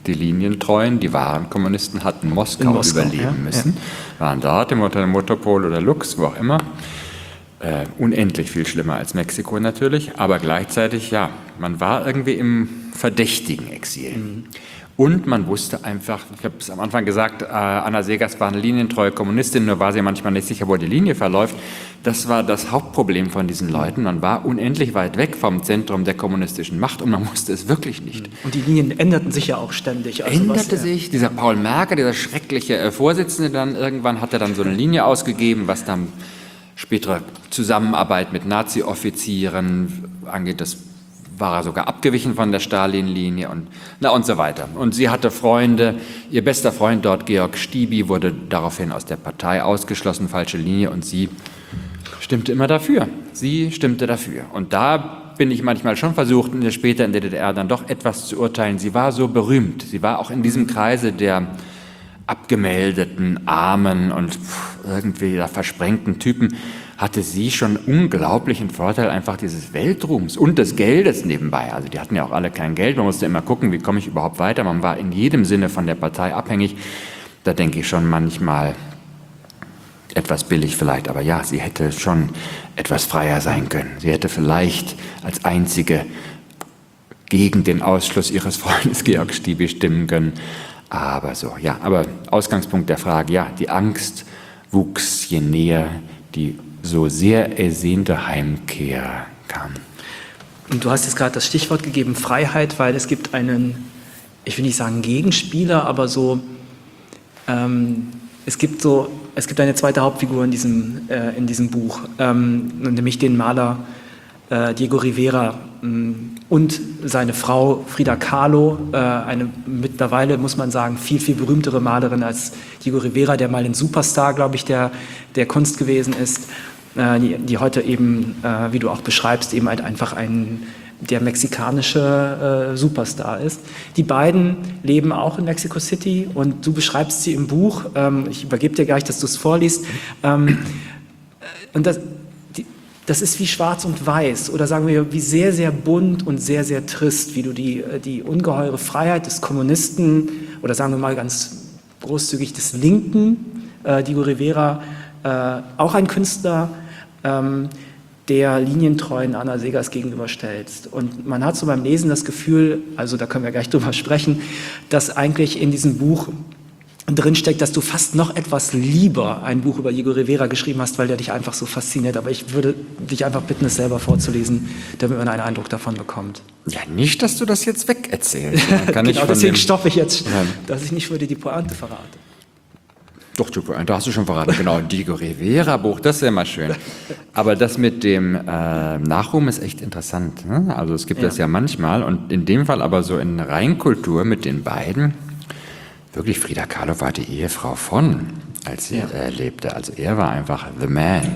Die Linientreuen, die wahren Kommunisten hatten Moskau, Moskau überleben ja, müssen, ja. waren dort im Metropol oder Lux, wo auch immer. Äh, unendlich viel schlimmer als Mexiko natürlich, aber gleichzeitig, ja, man war irgendwie im verdächtigen Exil. Mhm. Und man wusste einfach, ich habe es am Anfang gesagt, äh, Anna Seghers war eine linientreue Kommunistin, nur war sie manchmal nicht sicher, wo die Linie verläuft. Das war das Hauptproblem von diesen Leuten. Man war unendlich weit weg vom Zentrum der kommunistischen Macht und man wusste es wirklich nicht. Und die Linien änderten sich ja auch ständig. Also Änderte was, sich. Ja. Dieser Paul Merker, dieser schreckliche äh, Vorsitzende, dann irgendwann hat er dann so eine Linie ausgegeben, was dann spätere Zusammenarbeit mit Nazi-Offizieren angeht. Das war er sogar abgewichen von der Stalin-Linie und, na und so weiter. Und sie hatte Freunde, ihr bester Freund dort, Georg Stiebi, wurde daraufhin aus der Partei ausgeschlossen, falsche Linie, und sie stimmte immer dafür. Sie stimmte dafür. Und da bin ich manchmal schon versucht, später in der D D R dann doch etwas zu urteilen. Sie war so berühmt. Sie war auch in diesem Kreise der abgemeldeten, armen und irgendwie da versprengten Typen, hatte sie schon unglaublichen Vorteil einfach dieses Weltruhms und des Geldes nebenbei. Also die hatten ja auch alle kein Geld, man musste immer gucken, wie komme ich überhaupt weiter. Man war in jedem Sinne von der Partei abhängig. Da denke ich schon manchmal etwas billig vielleicht, aber ja, sie hätte schon etwas freier sein können. Sie hätte vielleicht als einzige gegen den Ausschluss ihres Freundes Georg Stiebi stimmen können. Aber so, ja, aber Ausgangspunkt der Frage, ja, die Angst wuchs, je näher die so sehr ersehnte Heimkehr kam. Und du hast jetzt gerade das Stichwort gegeben, Freiheit, weil es gibt einen, ich will nicht sagen Gegenspieler, aber so, ähm, es gibt so, es gibt eine zweite Hauptfigur in diesem, äh, in diesem Buch, ähm, nämlich den Maler äh, Diego Rivera mh, und seine Frau Frida Kahlo, äh, eine mittlerweile, muss man sagen, viel, viel berühmtere Malerin als Diego Rivera, der mal ein Superstar, glaube ich, der, der Kunst gewesen ist, äh, die, die heute eben, äh, wie du auch beschreibst, eben halt einfach ein, der mexikanische äh, Superstar ist. Die beiden leben auch in Mexico City und du beschreibst sie im Buch, ähm, ich übergebe dir gleich, dass du es vorliest, ähm, und das, das ist wie schwarz und weiß oder sagen wir wie sehr, sehr bunt und sehr, sehr trist, wie du die, die ungeheure Freiheit des Kommunisten oder sagen wir mal ganz großzügig des Linken, äh, Diego Rivera, äh, auch ein Künstler, ähm, der linientreuen Anna Seghers gegenüberstellst. Und man hat so beim Lesen das Gefühl, also da können wir gleich drüber sprechen, dass eigentlich in diesem Buch drinsteckt, dass du fast noch etwas lieber ein Buch über Diego Rivera geschrieben hast, weil der dich einfach so fasziniert. Aber ich würde dich einfach bitten, es selber vorzulesen, damit man einen Eindruck davon bekommt. Ja, nicht, dass du das jetzt wegerzählst. Kann genau, deswegen stoppe ich jetzt, ja. dass ich nicht für dir die Pointe verrate. Doch, die Pointe hast du schon verraten. Genau, Diego Rivera Buch, das ist ja mal schön. Aber das mit dem äh, Nachruhm ist echt interessant. Ne? Also es gibt ja. das ja manchmal und in dem Fall aber so in Reinkultur mit den beiden. Wirklich, Frida Kahlo war die Ehefrau von, als sie ja. äh, lebte. Also er war einfach the man.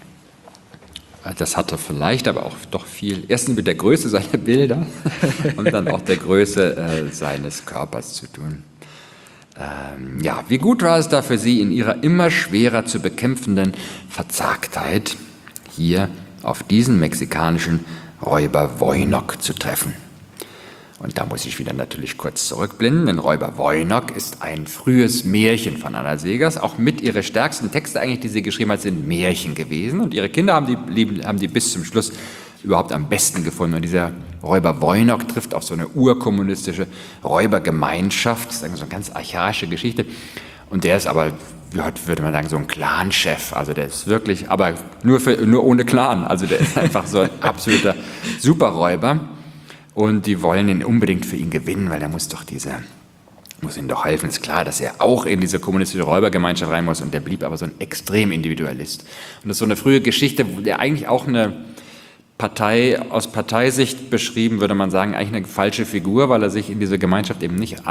Das hatte vielleicht aber auch doch viel, erstens mit der Größe seiner Bilder und dann auch der Größe äh, seines Körpers zu tun. Ähm, ja, wie gut war es da für sie, in ihrer immer schwerer zu bekämpfenden Verzagtheit hier auf diesen mexikanischen Räuber Woynok zu treffen. Und da muss ich wieder natürlich kurz zurückblenden, denn Räuber Woynok ist ein frühes Märchen von Anna Seghers. Auch mit ihre stärksten Texte eigentlich, die sie geschrieben hat, sind Märchen gewesen. Und ihre Kinder haben die, haben die bis zum Schluss überhaupt am besten gefunden. Und dieser Räuber Woynok trifft auf so eine urkommunistische Räubergemeinschaft. Das ist so eine ganz archaische Geschichte. Und der ist aber, heute würde man sagen, so ein Clanchef. Also der ist wirklich, aber nur, für, nur ohne Clan. Also der ist einfach so ein absoluter Superräuber. Und die wollen ihn unbedingt für ihn gewinnen, weil er muss doch diese, muss ihnen doch helfen. Ist klar, dass er auch in diese kommunistische Räubergemeinschaft rein muss und der blieb aber so ein Extremindividualist. Und das ist so eine frühe Geschichte, wo der eigentlich auch eine Partei, aus Parteisicht beschrieben, würde man sagen, eigentlich eine falsche Figur, weil er sich in diese Gemeinschaft eben nicht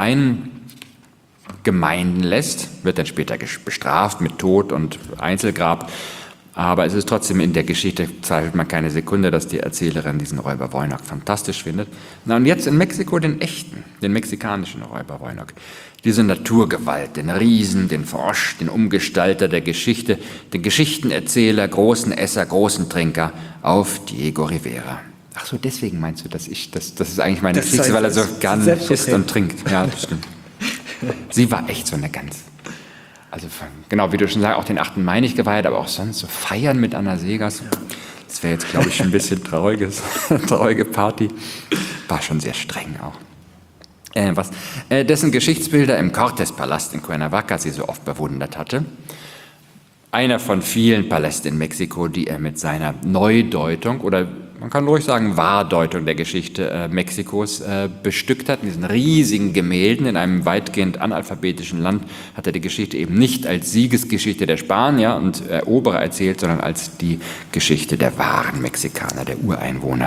eingemeinden lässt, wird dann später bestraft mit Tod und Einzelgrab. Aber es ist trotzdem in der Geschichte, zweifelt man keine Sekunde, dass die Erzählerin diesen Räuber Woynok fantastisch findet. Na und jetzt in Mexiko den echten, den mexikanischen Räuber Woynok. Diese Naturgewalt, den Riesen, den Frosch, den Umgestalter der Geschichte, den Geschichtenerzähler, großen Esser, großen Trinker auf Diego Rivera. Ach so, deswegen meinst du, dass ich, das, das ist eigentlich meine Das Geschichte, heißt, weil er so es ist gern selbstverständlich. isst und trinkt. Ja, das stimmt. Sie war echt so eine Gans. Also von, genau, wie du schon sagst, auch den achten Mai nicht geweiht, aber auch sonst so feiern mit Anna Seghers. Das wäre jetzt, glaube ich, schon ein bisschen trauriges, traurige Party. War schon sehr streng auch. Äh, was, äh, dessen Geschichtsbilder im Cortes-Palast in Cuernavaca sie so oft bewundert hatte. Einer von vielen Palästen in Mexiko, die er mit seiner Neudeutung oder man kann ruhig sagen Wahrdeutung der Geschichte äh, Mexikos äh, bestückt hat. In diesen riesigen Gemälden in einem weitgehend analphabetischen Land hat er die Geschichte eben nicht als Siegesgeschichte der Spanier und Eroberer erzählt, sondern als die Geschichte der wahren Mexikaner, der Ureinwohner.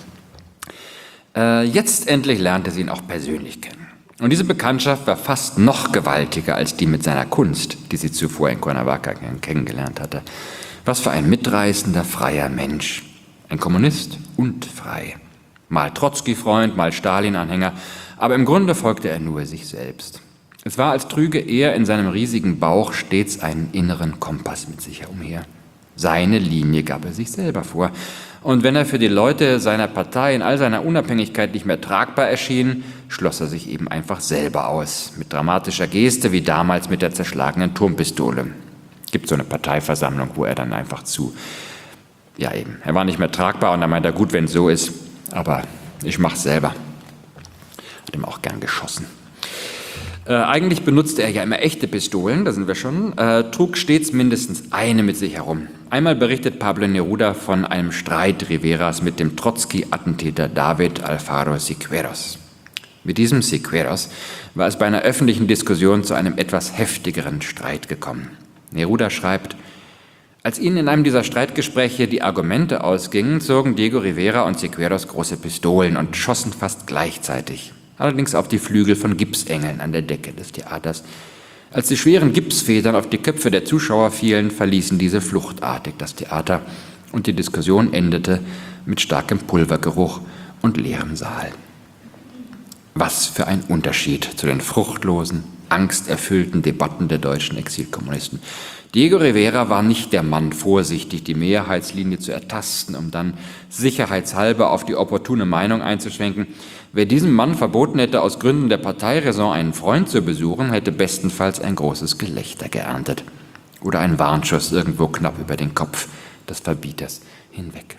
Äh, jetzt endlich lernte sie ihn auch persönlich kennen. Und diese Bekanntschaft war fast noch gewaltiger als die mit seiner Kunst, die sie zuvor in Cuernavaca kennengelernt hatte. Was für ein mitreißender, freier Mensch. Ein Kommunist und frei. Mal Trotzki-Freund, mal Stalin-Anhänger, aber im Grunde folgte er nur sich selbst. Es war, als trüge er in seinem riesigen Bauch stets einen inneren Kompass mit sich umher. Seine Linie gab er sich selber vor. Und wenn er für die Leute seiner Partei in all seiner Unabhängigkeit nicht mehr tragbar erschien, schloss er sich eben einfach selber aus, mit dramatischer Geste, wie damals mit der zerschlagenen Turmpistole. Gibt so eine Parteiversammlung, wo er dann einfach zu, ja eben, er war nicht mehr tragbar und dann meinte er, gut, wenn es so ist, aber ich mach's selber. Hat ihm auch gern geschossen. Äh, eigentlich benutzte er ja immer echte Pistolen, da sind wir schon, äh, trug stets mindestens eine mit sich herum. Einmal berichtet Pablo Neruda von einem Streit Riveras mit dem Trotzki-Attentäter David Alfaro Siqueiros. Mit diesem Siqueiros war es bei einer öffentlichen Diskussion zu einem etwas heftigeren Streit gekommen. Neruda schreibt, als ihnen in einem dieser Streitgespräche die Argumente ausgingen, zogen Diego Rivera und Siqueiros große Pistolen und schossen fast gleichzeitig. Allerdings auf die Flügel von Gipsengeln an der Decke des Theaters. Als die schweren Gipsfedern auf die Köpfe der Zuschauer fielen, verließen diese fluchtartig das Theater und die Diskussion endete mit starkem Pulvergeruch und leerem Saal. Was für ein Unterschied zu den fruchtlosen, angsterfüllten Debatten der deutschen Exilkommunisten. Diego Rivera war nicht der Mann, vorsichtig die Mehrheitslinie zu ertasten, um dann sicherheitshalber auf die opportune Meinung einzuschwenken. Wer diesem Mann verboten hätte, aus Gründen der Parteiräson einen Freund zu besuchen, hätte bestenfalls ein großes Gelächter geerntet. Oder ein Warnschuss irgendwo knapp über den Kopf des Verbieters hinweg.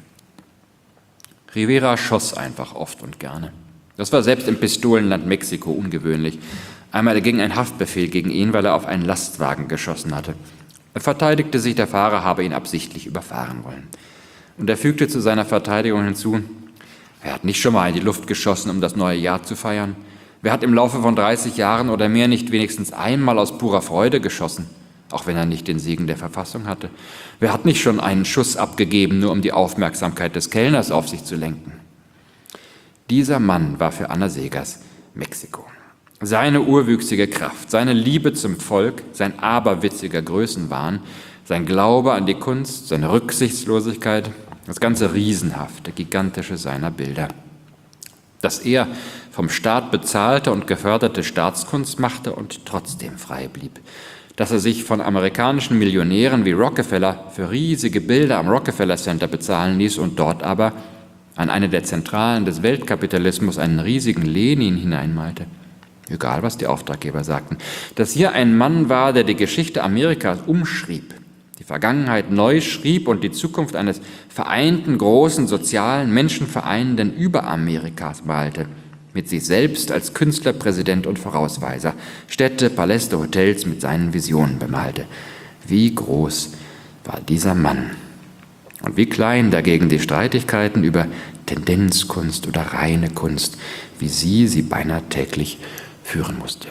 Rivera schoss einfach oft und gerne. Das war selbst im Pistolenland Mexiko ungewöhnlich. Einmal erging ein Haftbefehl gegen ihn, weil er auf einen Lastwagen geschossen hatte. Er verteidigte sich, der Fahrer habe ihn absichtlich überfahren wollen. Und er fügte zu seiner Verteidigung hinzu, er hat nicht schon mal in die Luft geschossen, um das neue Jahr zu feiern. Wer hat im Laufe von dreißig Jahren oder mehr nicht wenigstens einmal aus purer Freude geschossen, auch wenn er nicht den Segen der Verfassung hatte? Wer hat nicht schon einen Schuss abgegeben, nur um die Aufmerksamkeit des Kellners auf sich zu lenken? Dieser Mann war für Anna Seghers Mexiko. Seine urwüchsige Kraft, seine Liebe zum Volk, sein aberwitziger Größenwahn, sein Glaube an die Kunst, seine Rücksichtslosigkeit, das ganze Riesenhafte, Gigantische seiner Bilder. Dass er vom Staat bezahlte und geförderte Staatskunst machte und trotzdem frei blieb. Dass er sich von amerikanischen Millionären wie Rockefeller für riesige Bilder am Rockefeller Center bezahlen ließ und dort aber an eine der Zentralen des Weltkapitalismus einen riesigen Lenin hineinmalte. Egal, was die Auftraggeber sagten. Dass hier ein Mann war, der die Geschichte Amerikas umschrieb, die Vergangenheit neu schrieb und die Zukunft eines vereinten, großen, sozialen, menschenvereinenden Überamerikas malte, mit sich selbst als Künstler, Präsident und Vorausweiser, Städte, Paläste, Hotels mit seinen Visionen bemalte. Wie groß war dieser Mann? Und wie klein dagegen die Streitigkeiten über Tendenzkunst oder reine Kunst, wie sie sie beinahe täglich führen musste.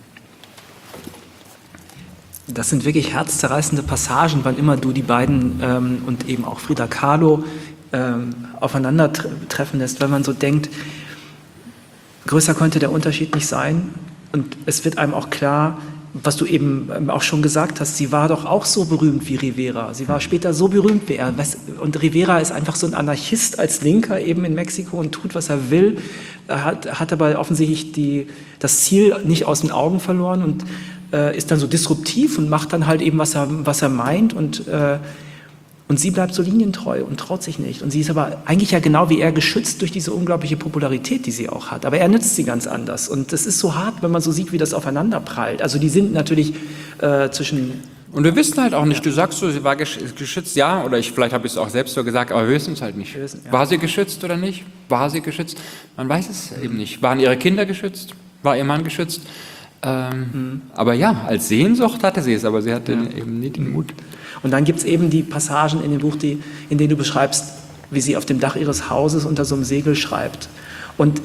Das sind wirklich herzzerreißende Passagen, wann immer du die beiden ähm, und eben auch Frida Kahlo ähm, aufeinandertreffen lässt, weil man so denkt, größer könnte der Unterschied nicht sein. Und es wird einem auch klar, was du eben auch schon gesagt hast, sie war doch auch so berühmt wie Rivera. Sie war später so berühmt wie er. Und Rivera ist einfach so ein Anarchist als Linker eben in Mexiko und tut, was er will. Er hat, hat aber offensichtlich die, das Ziel nicht aus den Augen verloren und äh, ist dann so disruptiv und macht dann halt eben, was er, was er meint. Und, äh, Und sie bleibt so linientreu und traut sich nicht. Und sie ist aber eigentlich ja genau wie er geschützt durch diese unglaubliche Popularität, die sie auch hat. Aber er nützt sie ganz anders. Und das ist so hart, wenn man so sieht, wie das aufeinander prallt. Also die sind natürlich äh, zwischen... Und wir wissen halt auch nicht, ja. Du sagst so, sie war geschützt, ja, oder ich, vielleicht habe ich es auch selbst so gesagt, aber wir wissen es halt nicht. Wissen, ja. War sie geschützt oder nicht? War sie geschützt? Man weiß es eben nicht. Waren ihre Kinder geschützt? War ihr Mann geschützt? Ähm, mhm. Aber ja, als Sehnsucht hatte sie es, aber sie hatte ja. eben nicht den Mut. Und dann gibt es eben die Passagen in dem Buch, die, in denen du beschreibst, wie sie auf dem Dach ihres Hauses unter so einem Segel schreibt. Und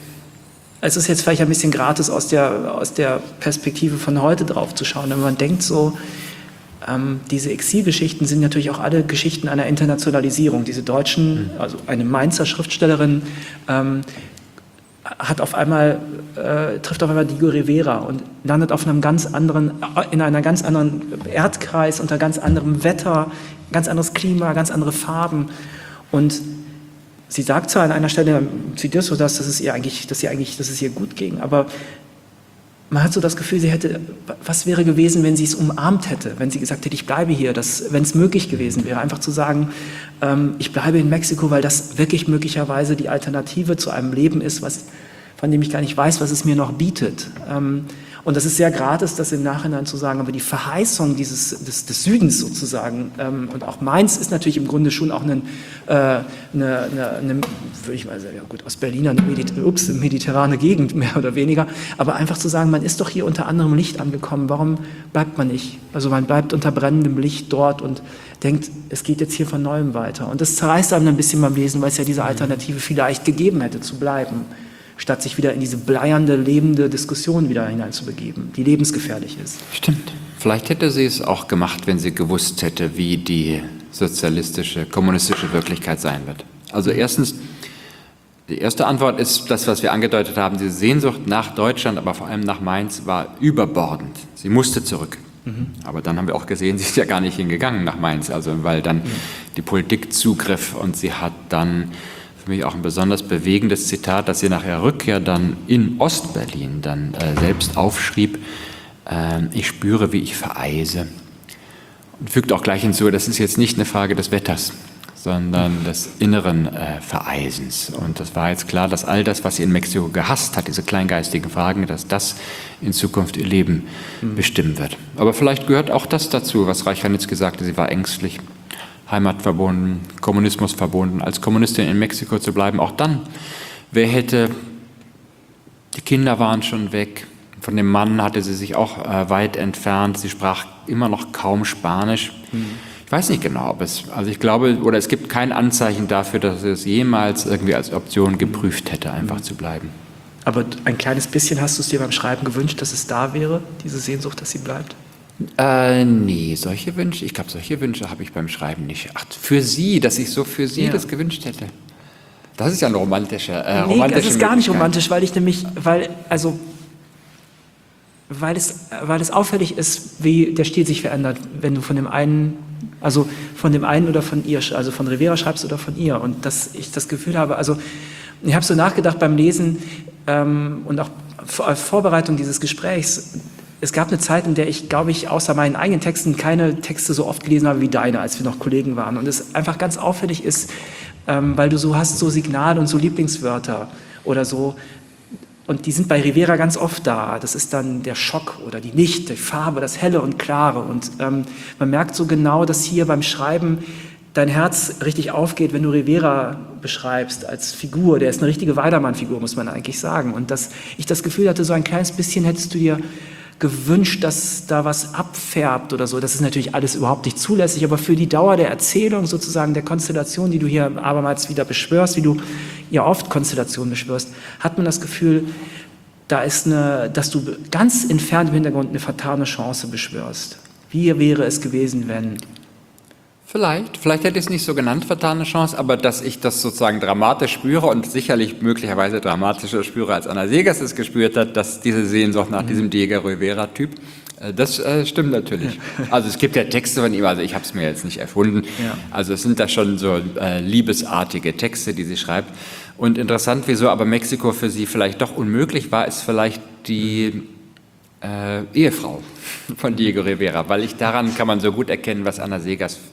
es ist jetzt vielleicht ein bisschen gratis aus der, aus der Perspektive von heute drauf zu schauen, wenn man denkt so, ähm, diese Exilgeschichten sind natürlich auch alle Geschichten einer Internationalisierung. Diese Deutschen, also eine Mainzer Schriftstellerin, ähm, hat auf einmal, äh, trifft auf einmal Diego Rivera und landet auf einem ganz anderen, in einer ganz anderen Erdkreis, unter ganz anderem Wetter, ganz anderes Klima, ganz andere Farben. Und sie sagt zwar an einer Stelle, zitiert so das, dass es ihr eigentlich, dass sie eigentlich, dass es ihr gut ging, aber man hat so das Gefühl, sie hätte, was wäre gewesen, wenn sie es umarmt hätte, wenn sie gesagt hätte, ich bleibe hier, dass, wenn es möglich gewesen wäre, einfach zu sagen, ähm, ich bleibe in Mexiko, weil das wirklich möglicherweise die Alternative zu einem Leben ist, was, von dem ich gar nicht weiß, was es mir noch bietet. Ähm, und das ist sehr gratis, das im Nachhinein zu sagen, aber die Verheißung dieses, des, des Südens sozusagen, ähm, und auch Mainz ist natürlich im Grunde schon auch ein, äh, eine, eine, eine, würde ich mal sagen, ja gut, aus Berlin eine, Mediter ups, eine mediterrane Gegend, mehr oder weniger, aber einfach zu sagen, man ist doch hier unter anderem Licht angekommen, warum bleibt man nicht? Also man bleibt unter brennendem Licht dort und denkt, es geht jetzt hier von Neuem weiter. Und das zerreißt einem ein bisschen beim Lesen, weil es ja diese Alternative vielleicht gegeben hätte, zu bleiben, statt sich wieder in diese bleiernde, lebende Diskussion wieder hineinzubegeben, die lebensgefährlich ist. Stimmt. Vielleicht hätte sie es auch gemacht, wenn sie gewusst hätte, wie die sozialistische, kommunistische Wirklichkeit sein wird. Also erstens, die erste Antwort ist das, was wir angedeutet haben, diese Sehnsucht nach Deutschland, aber vor allem nach Mainz, war überbordend. Sie musste zurück. Mhm. Aber dann haben wir auch gesehen, sie ist ja gar nicht hingegangen nach Mainz, also weil dann mhm. die Politik zugriff und sie hat dann, für mich auch ein besonders bewegendes Zitat, dass sie nach ihrer Rückkehr dann in Ostberlin dann äh, selbst aufschrieb, äh, ich spüre, wie ich vereise. Und fügt auch gleich hinzu, das ist jetzt nicht eine Frage des Wetters, sondern des inneren äh, Vereisens. Und das war jetzt klar, dass all das, was sie in Mexiko gehasst hat, diese kleingeistigen Fragen, dass das in Zukunft ihr Leben mhm. bestimmen wird. Aber vielleicht gehört auch das dazu, was Reicharnitz gesagt hat, sie war ängstlich, heimatverbunden, Kommunismus verbunden, als Kommunistin in Mexiko zu bleiben. Auch dann, wer hätte, die Kinder waren schon weg, von dem Mann hatte sie sich auch äh, weit entfernt, sie sprach immer noch kaum Spanisch. Mhm. Ich weiß nicht genau, ob es, also ich glaube, oder es gibt kein Anzeichen dafür, dass sie es jemals irgendwie als Option geprüft hätte, einfach mhm. zu bleiben. Aber ein kleines bisschen hast du es dir beim Schreiben gewünscht, dass es da wäre, diese Sehnsucht, dass sie bleibt? Äh, nee, solche Wünsche, ich glaube, solche Wünsche habe ich beim Schreiben nicht. Ach, für sie, dass ich so für sie ja. das gewünscht hätte. Das ist ja eine romantische, äh, nee, romantische das ist gar nicht romantisch, weil ich nämlich, weil, also, weil es, weil es auffällig ist, wie der Stil sich verändert, wenn du von dem einen, also von dem einen oder von ihr, also von Rivera schreibst oder von ihr. Und dass ich das Gefühl habe, also, ich habe so nachgedacht beim Lesen ähm, und auch als Vorbereitung dieses Gesprächs. Es gab eine Zeit, in der ich, glaube ich, außer meinen eigenen Texten keine Texte so oft gelesen habe wie deine, als wir noch Kollegen waren. Und es einfach ganz auffällig ist, ähm, weil du so hast, so Signale und so Lieblingswörter oder so. Und die sind bei Rivera ganz oft da. Das ist dann der Schock oder die Licht, die Farbe, das Helle und Klare. Und ähm, man merkt so genau, dass hier beim Schreiben dein Herz richtig aufgeht, wenn du Rivera beschreibst als Figur. Der ist eine richtige Weidermann-Figur, muss man eigentlich sagen. Und dass ich das Gefühl hatte, so ein kleines bisschen hättest du dir gewünscht, dass da was abfärbt oder so. Das ist natürlich alles überhaupt nicht zulässig, aber für die Dauer der Erzählung sozusagen, der Konstellation, die du hier abermals wieder beschwörst, wie du ja oft Konstellationen beschwörst, hat man das Gefühl, da ist eine, dass du ganz entfernt im Hintergrund eine fatale Chance beschwörst. Wie wäre es gewesen, wenn... Vielleicht, vielleicht hätte ich es nicht so genannt, fatale Chance, aber dass ich das sozusagen dramatisch spüre und sicherlich möglicherweise dramatischer spüre, als Anna Seghers es gespürt hat, dass diese Sehnsucht nach mhm. diesem Diego Rivera-Typ, äh, das äh, stimmt natürlich. Ja. Also es gibt ja Texte von ihm, also ich habe es mir jetzt nicht erfunden, ja. also es sind da schon so äh, liebesartige Texte, die sie schreibt. Und interessant, wieso aber Mexiko für sie vielleicht doch unmöglich war, ist vielleicht die äh, Ehefrau von Diego Rivera, weil ich daran kann man so gut erkennen, was Anna Seghers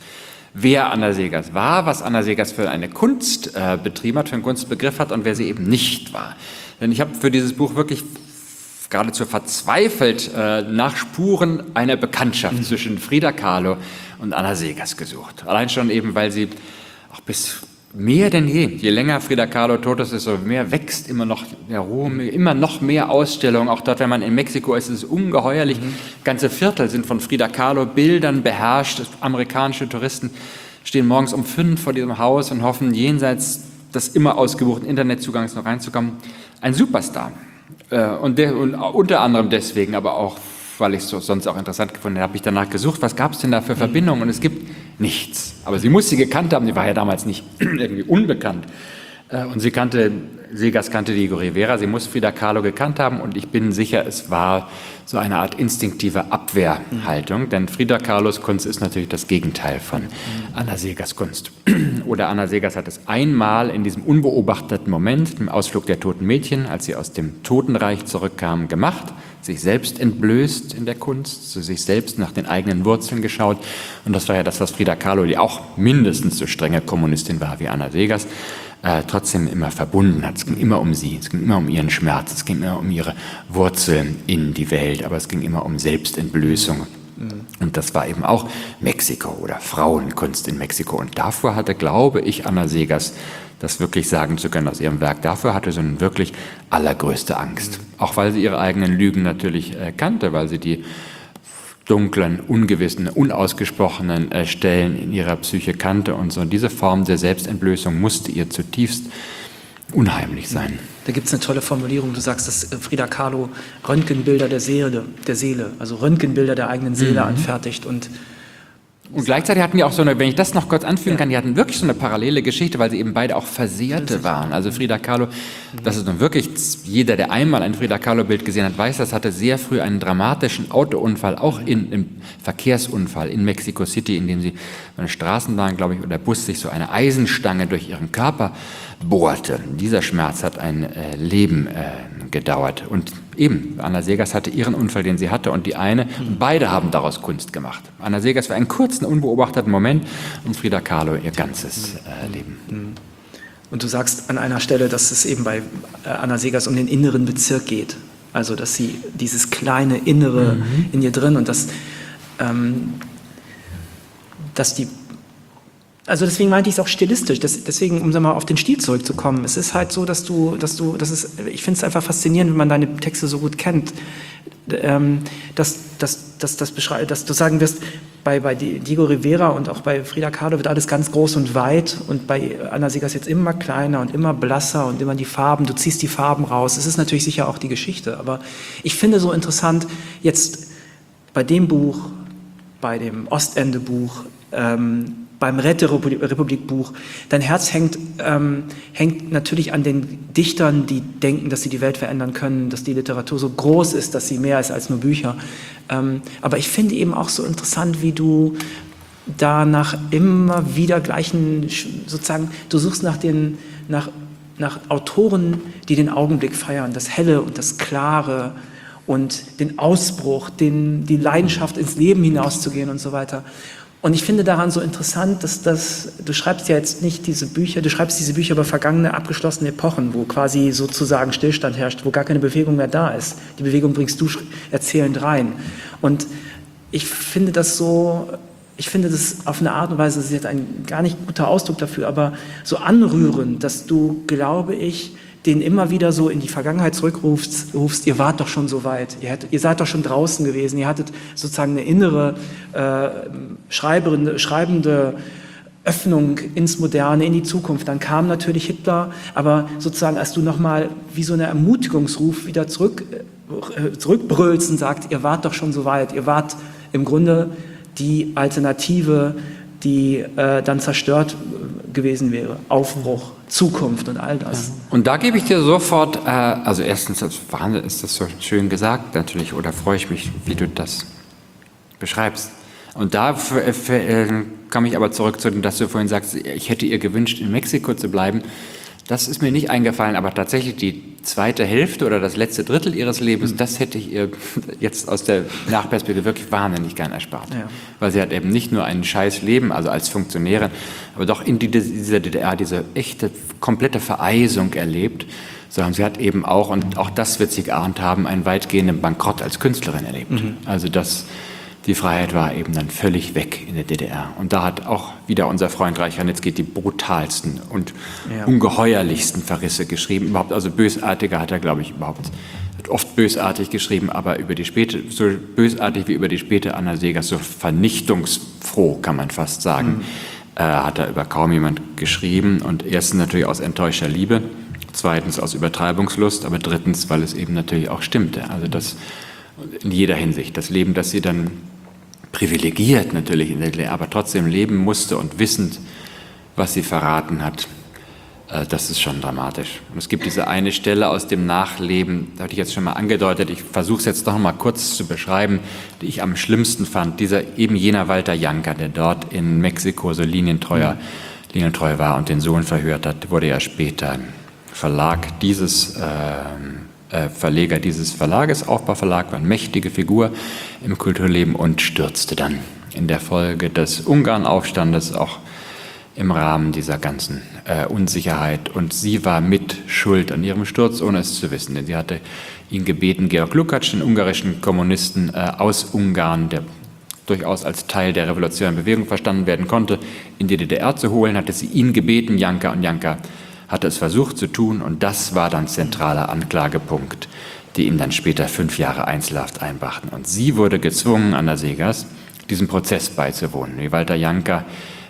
wer Anna Seghers war, was Anna Seghers für eine Kunst äh, betrieben hat, für einen Kunstbegriff hat und wer sie eben nicht war. Denn ich habe für dieses Buch wirklich geradezu verzweifelt äh, nach Spuren einer Bekanntschaft mhm. zwischen Frida Kahlo und Anna Seghers gesucht. Allein schon eben, weil sie auch bis mehr denn je, je länger Frida Kahlo tot ist, desto mehr wächst immer noch der Ruhm, immer noch mehr Ausstellungen. Auch dort, wenn man in Mexiko ist, ist es ungeheuerlich. Mhm. Ganze Viertel sind von Frida Kahlo Bildern beherrscht. Amerikanische Touristen stehen morgens um fünf vor diesem Haus und hoffen, jenseits des immer ausgebuchten Internetzugangs noch reinzukommen. Ein Superstar. Und, de, und unter anderem deswegen, aber auch, weil ich es so sonst auch interessant gefunden habe, habe ich danach gesucht, was gab es denn da für Verbindungen? Und es gibt nichts. Aber sie muss sie gekannt haben, sie war ja damals nicht irgendwie unbekannt. Und sie kannte, Seghers kannte Diego Rivera, sie muss Frida Kahlo gekannt haben und ich bin sicher, es war so eine Art instinktive Abwehrhaltung, denn Frida Kahlos Kunst ist natürlich das Gegenteil von Anna Seghers Kunst. Oder Anna Seghers hat es einmal in diesem unbeobachteten Moment, im Ausflug der toten Mädchen, als sie aus dem Totenreich zurückkamen, gemacht, sich selbst entblößt in der Kunst, zu sich selbst nach den eigenen Wurzeln geschaut. Und das war ja das, was Frida Kahlo, die auch mindestens so strenge Kommunistin war wie Anna Seghers, äh, trotzdem immer verbunden hat. Es ging immer um sie, es ging immer um ihren Schmerz, es ging immer um ihre Wurzeln in die Welt, aber es ging immer um Selbstentblößung. Und das war eben auch Mexiko oder Frauenkunst in Mexiko. Und davor hatte, glaube ich, Anna Seghers, das wirklich sagen zu können aus ihrem Werk, dafür hatte sie eine wirklich allergrößte Angst. Auch weil sie ihre eigenen Lügen natürlich äh, kannte, weil sie die dunklen, ungewissen, unausgesprochenen äh, Stellen in ihrer Psyche kannte und so. Und diese Form der Selbstentblößung musste ihr zutiefst unheimlich sein. Da gibt es eine tolle Formulierung, du sagst, dass Frida Kahlo Röntgenbilder der Seele, der Seele, also Röntgenbilder der eigenen Seele mhm. anfertigt und Und gleichzeitig hatten die auch so eine, wenn ich das noch kurz anfügen kann, die hatten wirklich so eine parallele Geschichte, weil sie eben beide auch Versehrte waren. Also Frida Kahlo, das ist nun wirklich, jeder, der einmal ein Frida Kahlo-Bild gesehen hat, weiß, das hatte sehr früh einen dramatischen Autounfall, auch in, im Verkehrsunfall in Mexico City, in dem sie bei einer Straßenbahn, glaube ich, oder Bus sich so eine Eisenstange durch ihren Körper bohrte. Dieser Schmerz hat ein äh, Leben äh, gedauert. Und eben, Anna Seghers hatte ihren Unfall, den sie hatte, und die eine, und beide haben daraus Kunst gemacht. Anna Seghers für einen kurzen, unbeobachteten Moment und Frida Kahlo ihr ganzes äh, Leben. Und du sagst an einer Stelle, dass es eben bei äh, Anna Seghers um den inneren Bezirk geht. Also, dass sie dieses kleine Innere mhm. in ihr drin und dass, ähm, dass die Also deswegen meinte ich es auch stilistisch, das, deswegen, um mal auf den Stil zurückzukommen, es ist halt so, dass du, dass du, das ist, ich finde es einfach faszinierend, wenn man deine Texte so gut kennt, ähm, dass, dass, dass, dass, beschrei- dass du sagen wirst, bei, bei Diego Rivera und auch bei Frida Kahlo wird alles ganz groß und weit und bei Anna Seghers jetzt immer kleiner und immer blasser und immer die Farben, du ziehst die Farben raus, es ist natürlich sicher auch die Geschichte, aber ich finde so interessant, jetzt bei dem Buch, bei dem Ostende-Buch, ähm, beim Räterepublik-Buch, dein Herz hängt, ähm, hängt natürlich an den Dichtern, die denken, dass sie die Welt verändern können, dass die Literatur so groß ist, dass sie mehr ist als nur Bücher. Ähm, aber ich finde eben auch so interessant, wie du da nach immer wieder gleichen, sozusagen, du suchst nach den, nach, nach Autoren, die den Augenblick feiern, das Helle und das Klare und den Ausbruch, den, die Leidenschaft ins Leben hinauszugehen und so weiter. Und ich finde daran so interessant, dass das, du schreibst ja jetzt nicht diese Bücher, du schreibst diese Bücher über vergangene, abgeschlossene Epochen, wo quasi sozusagen Stillstand herrscht, wo gar keine Bewegung mehr da ist. Die Bewegung bringst du erzählend rein. Und ich finde das so, ich finde das auf eine Art und Weise, das ist jetzt ein gar nicht guter Ausdruck dafür, aber so anrührend, dass du, glaube ich, den immer wieder so in die Vergangenheit zurückrufst, rufst, ihr wart doch schon so weit, ihr, hättet, ihr seid doch schon draußen gewesen, ihr hattet sozusagen eine innere äh, schreibende, schreibende Öffnung ins Moderne, in die Zukunft. Dann kam natürlich Hitler, aber sozusagen, als du nochmal wie so eine Ermutigungsruf wieder zurück, äh, zurückbrüllst und sagst, ihr wart doch schon so weit, ihr wart im Grunde die Alternative, die äh, dann zerstört gewesen wäre. Aufbruch, Zukunft und all das. Und da gebe ich dir sofort, äh, also erstens, als Wahnsinn ist das so schön gesagt natürlich, oder freue ich mich, wie du das beschreibst. Und da für, für, äh, komme ich aber zurück zu dem, dass du vorhin sagst, ich hätte ihr gewünscht, in Mexiko zu bleiben. Das ist mir nicht eingefallen, aber tatsächlich die zweite Hälfte oder das letzte Drittel ihres Lebens, mhm. das hätte ich ihr jetzt aus der Nachperspektive wirklich wahnsinnig gern erspart. Ja. Weil sie hat eben nicht nur ein scheiß Leben, also als Funktionärin, aber doch in dieser D D R diese echte, komplette Vereisung erlebt, sondern sie hat eben auch, und auch das wird sie geahnt haben, einen weitgehenden Bankrott als Künstlerin erlebt. Mhm. Also das, die Freiheit war eben dann völlig weg in der D D R. Und da hat auch wieder unser Freund Reich Ranitzky die brutalsten und ja. ungeheuerlichsten Verrisse geschrieben. Überhaupt, also bösartiger hat er, glaube ich, überhaupt, hat oft bösartig geschrieben, aber über die späte, so bösartig wie über die späte Anna Seghers, so vernichtungsfroh, kann man fast sagen, mhm. äh, hat er über kaum jemand geschrieben. Und erstens natürlich aus enttäuschter Liebe, zweitens aus Übertreibungslust, aber drittens, weil es eben natürlich auch stimmte. Also das in jeder Hinsicht. Das Leben, das sie dann privilegiert natürlich in der D D R, aber trotzdem leben musste und wissend, was sie verraten hat, äh, das ist schon dramatisch. Und es gibt diese eine Stelle aus dem Nachleben, da hatte ich jetzt schon mal angedeutet, ich versuche es jetzt noch mal kurz zu beschreiben, die ich am schlimmsten fand, dieser eben jener Walter Janka, der dort in Mexiko so linientreuer, mhm. linientreu war und den Sohn verhört hat, wurde ja später Verlag dieses äh, äh, Verleger dieses Verlages, Aufbauverlag, war eine mächtige Figur im Kulturleben und stürzte dann in der Folge des Ungarnaufstandes auch im Rahmen dieser ganzen äh, Unsicherheit. Und sie war mit schuld an ihrem Sturz, ohne es zu wissen. Denn sie hatte ihn gebeten, Georg Lukács, den ungarischen Kommunisten äh, aus Ungarn, der durchaus als Teil der revolutionären Bewegung verstanden werden konnte, in die D D R zu holen, hatte sie ihn gebeten, Janka, und Janka hatte es versucht zu tun, und das war dann zentraler Anklagepunkt, die ihm dann später fünf Jahre Einzelhaft einbrachten. Und sie wurde gezwungen, Anna Seghers, diesem Prozess beizuwohnen. Wie Walter Janka,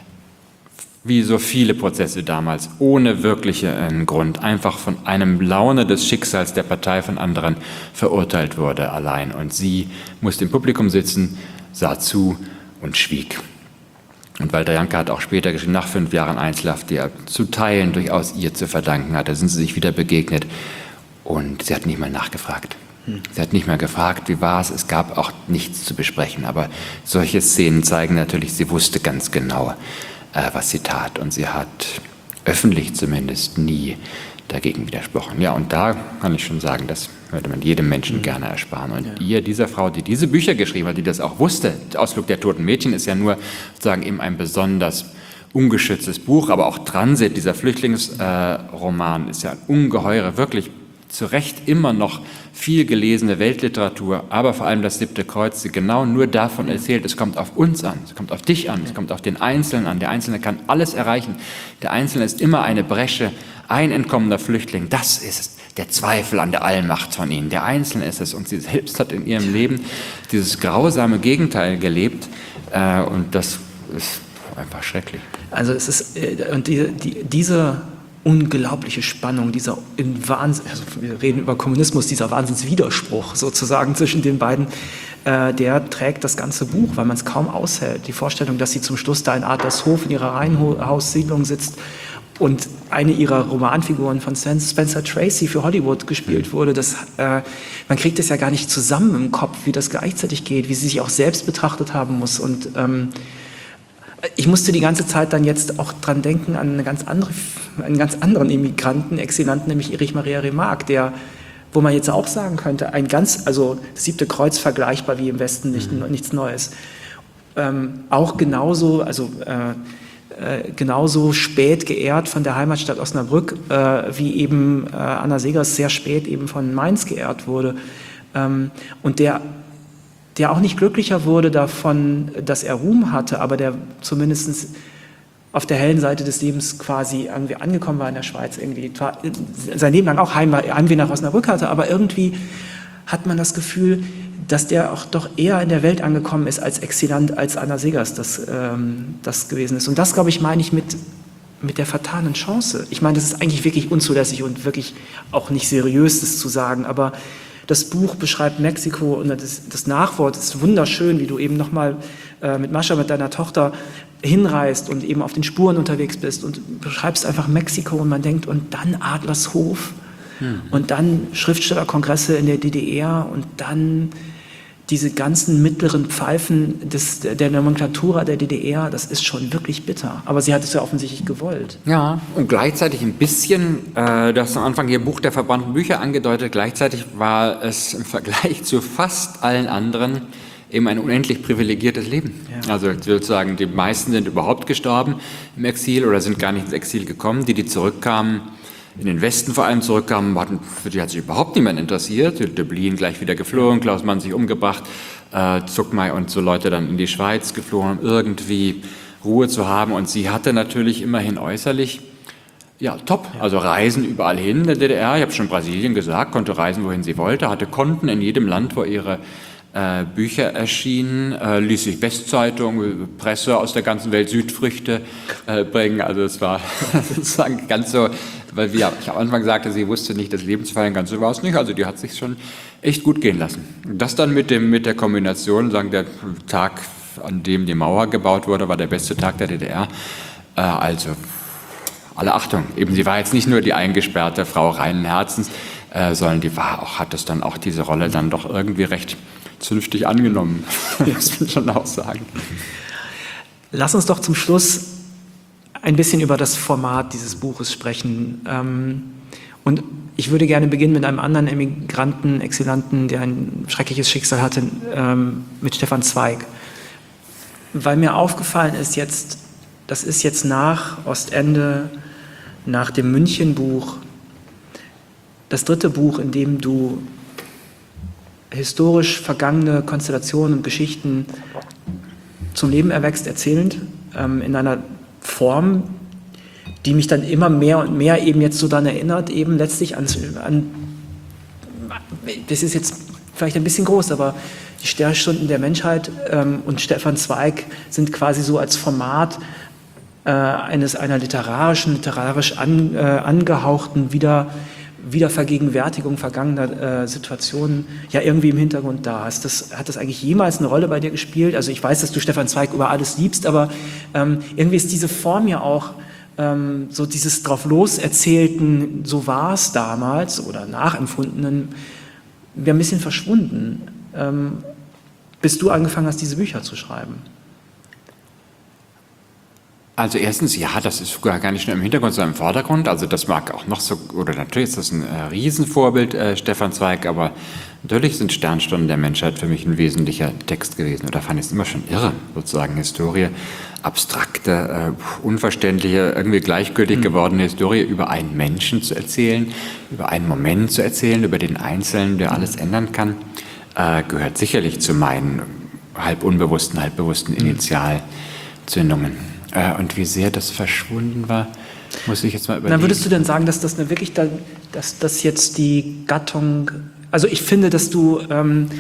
wie so viele Prozesse damals, ohne wirklichen Grund, einfach von einem Laune des Schicksals der Partei von anderen verurteilt wurde allein. Und sie musste im Publikum sitzen, sah zu und schwieg. Und Walter Janka hat auch später geschrieben, nach fünf Jahren Einzelhaft, die er zu Teilen durchaus ihr zu verdanken hat. Da sind sie sich wieder begegnet und sie hat nicht mal nachgefragt. Hm. Sie hat nicht mal gefragt, wie war es, es gab auch nichts zu besprechen. Aber solche Szenen zeigen natürlich, sie wusste ganz genau, äh, was sie tat. Und sie hat öffentlich zumindest nie dagegen widersprochen. Ja, und da kann ich schon sagen, das würde man jedem Menschen mhm. gerne ersparen. Und ja. ihr, dieser Frau, die diese Bücher geschrieben hat, die das auch wusste, der Ausflug der toten Mädchen ist ja nur sozusagen eben ein besonders ungeschütztes Buch, aber auch Transit, dieser Flüchtlingsroman, äh, ist ja ungeheure, wirklich zu Recht immer noch viel gelesene Weltliteratur, aber vor allem das Siebte Kreuz, die genau nur davon erzählt, es kommt auf uns an, es kommt auf dich an, es kommt auf den Einzelnen an. Der Einzelne kann alles erreichen. Der Einzelne ist immer eine Bresche, ein entkommener Flüchtling, das ist es. Der Zweifel an der Allmacht von ihnen. Der Einzelne ist es, und sie selbst hat in ihrem Leben dieses grausame Gegenteil gelebt, äh, und das ist einfach schrecklich. Also es ist, äh, und die, die, diese unglaubliche Spannung, dieser in Wahnsinn, also wir reden über Kommunismus, dieser Wahnsinnswiderspruch sozusagen zwischen den beiden, äh, der trägt das ganze Buch, weil man es kaum aushält. Die Vorstellung, dass sie zum Schluss da in Adlershof in ihrer Reihenhaussiedlung sitzt und eine ihrer Romanfiguren von Spencer Tracy für Hollywood gespielt wurde, das, äh, man kriegt es ja gar nicht zusammen im Kopf, wie das gleichzeitig geht, wie sie sich auch selbst betrachtet haben muss. Und ähm, ich musste die ganze Zeit dann jetzt auch dran denken an eine ganz andere, einen ganz anderen Immigranten, Exilanten, nämlich Erich Maria Remarque, der, wo man jetzt auch sagen könnte, ein ganz, also das Siebte Kreuz vergleichbar wie im Westen, nicht, mhm. nichts Neues. Ähm, auch genauso, also äh, Äh, genauso spät geehrt von der Heimatstadt Osnabrück, äh, wie eben äh, Anna Seghers sehr spät eben von Mainz geehrt wurde. Ähm, und der, der auch nicht glücklicher wurde davon, dass er Ruhm hatte, aber der zumindest auf der hellen Seite des Lebens quasi irgendwie angekommen war in der Schweiz. Irgendwie war, sein Leben lang auch Heimweh nach Osnabrück hatte, aber irgendwie hat man das Gefühl, dass der auch doch eher in der Welt angekommen ist als Exilant, als Anna Seghers das, ähm, das gewesen ist. Und das, glaube ich, meine ich mit, mit der vertanen Chance. Ich meine, das ist eigentlich wirklich unzulässig und wirklich auch nicht seriös, das zu sagen, aber das Buch beschreibt Mexiko und das, das Nachwort ist wunderschön, wie du eben nochmal äh, mit Mascha, mit deiner Tochter hinreist und eben auf den Spuren unterwegs bist und beschreibst einfach Mexiko und man denkt, und dann Adlershof mhm. und dann Schriftstellerkongresse in der D D R und dann diese ganzen mittleren Pfeifen des, der Nomenklatura der D D R, das ist schon wirklich bitter. Aber sie hat es ja offensichtlich gewollt. Ja, und gleichzeitig ein bisschen, äh, du hast am Anfang hier Buch der verbrannten Bücher angedeutet, gleichzeitig war es im Vergleich zu fast allen anderen eben ein unendlich privilegiertes Leben. Ja. Also sozusagen, die meisten sind überhaupt gestorben im Exil oder sind gar nicht ins Exil gekommen. Die, die zurückkamen, in den Westen vor allem zurückkamen, hatten, für die hat sich überhaupt niemand interessiert. Döblin gleich wieder geflohen, Klaus Mann sich umgebracht, äh, Zuckmay und so Leute dann in die Schweiz geflohen, um irgendwie Ruhe zu haben. Und sie hatte natürlich immerhin äußerlich, ja, top. Also Reisen überall hin in der D D R. Ich habe schon Brasilien gesagt, konnte reisen, wohin sie wollte, hatte Konten in jedem Land, wo ihre äh, Bücher erschienen, äh, ließ sich Westzeitungen, Presse aus der ganzen Welt, Südfrüchte äh, bringen. Also es war sozusagen ganz so, weil wie ich am Anfang sagte, sie wusste nicht, das Leben zu feiern, ganz so war es nicht. Also die hat sich schon echt gut gehen lassen. Das dann mit, dem, mit der Kombination, sagen der Tag, an dem die Mauer gebaut wurde, war der beste Tag der D D R. Äh, also alle Achtung, eben sie war jetzt nicht nur die eingesperrte Frau reinen Herzens, äh, sondern die war auch, hat es dann auch diese Rolle dann doch irgendwie recht zünftig angenommen, muss man schon auch sagen. Lass uns doch zum Schluss ein bisschen über das Format dieses Buches sprechen. Ähm, und ich würde gerne beginnen mit einem anderen Emigranten, Exilanten, der ein schreckliches Schicksal hatte, ähm, mit Stefan Zweig. Weil mir aufgefallen ist jetzt, das ist jetzt nach Ostende, nach dem München-Buch, das dritte Buch, in dem du historisch vergangene Konstellationen und Geschichten zum Leben erwächst, erzählend, ähm, in einer Form, die mich dann immer mehr und mehr eben jetzt so dann erinnert, eben letztlich an, an das ist jetzt vielleicht ein bisschen groß, aber die Sternstunden der Menschheit ähm, und Stefan Zweig sind quasi so als Format äh, eines einer literarischen, literarisch an, äh, angehauchten Wieder, Wiedervergegenwärtigung vergangener äh, Situationen ja irgendwie im Hintergrund da. Ist das, hat das eigentlich jemals eine Rolle bei dir gespielt? Also ich weiß, dass du Stefan Zweig über alles liebst, aber ähm, irgendwie ist diese Form ja auch ähm, so dieses drauf los erzählten, so war es damals oder nachempfundenen, ein bisschen verschwunden, ähm, bis du angefangen hast, diese Bücher zu schreiben. Also erstens, ja, das ist sogar gar nicht nur im Hintergrund, sondern im Vordergrund. Also das mag auch noch so, oder natürlich ist das ein äh, Riesenvorbild, äh, Stefan Zweig, aber natürlich sind Sternstunden der Menschheit für mich ein wesentlicher Text gewesen. Oder fand ich es immer schon irre, sozusagen Historie, abstrakte, äh, unverständliche, irgendwie gleichgültig gewordene Historie über einen Menschen zu erzählen, über einen Moment zu erzählen, über den Einzelnen, der alles ändern kann, äh, gehört sicherlich zu meinen halb unbewussten, halb bewussten Initialzündungen. Und wie sehr das verschwunden war, muss ich jetzt mal überlegen. Na, würdest du denn sagen, dass das eine wirklich, da, dass das jetzt die Gattung, also ich finde, dass du, ähm,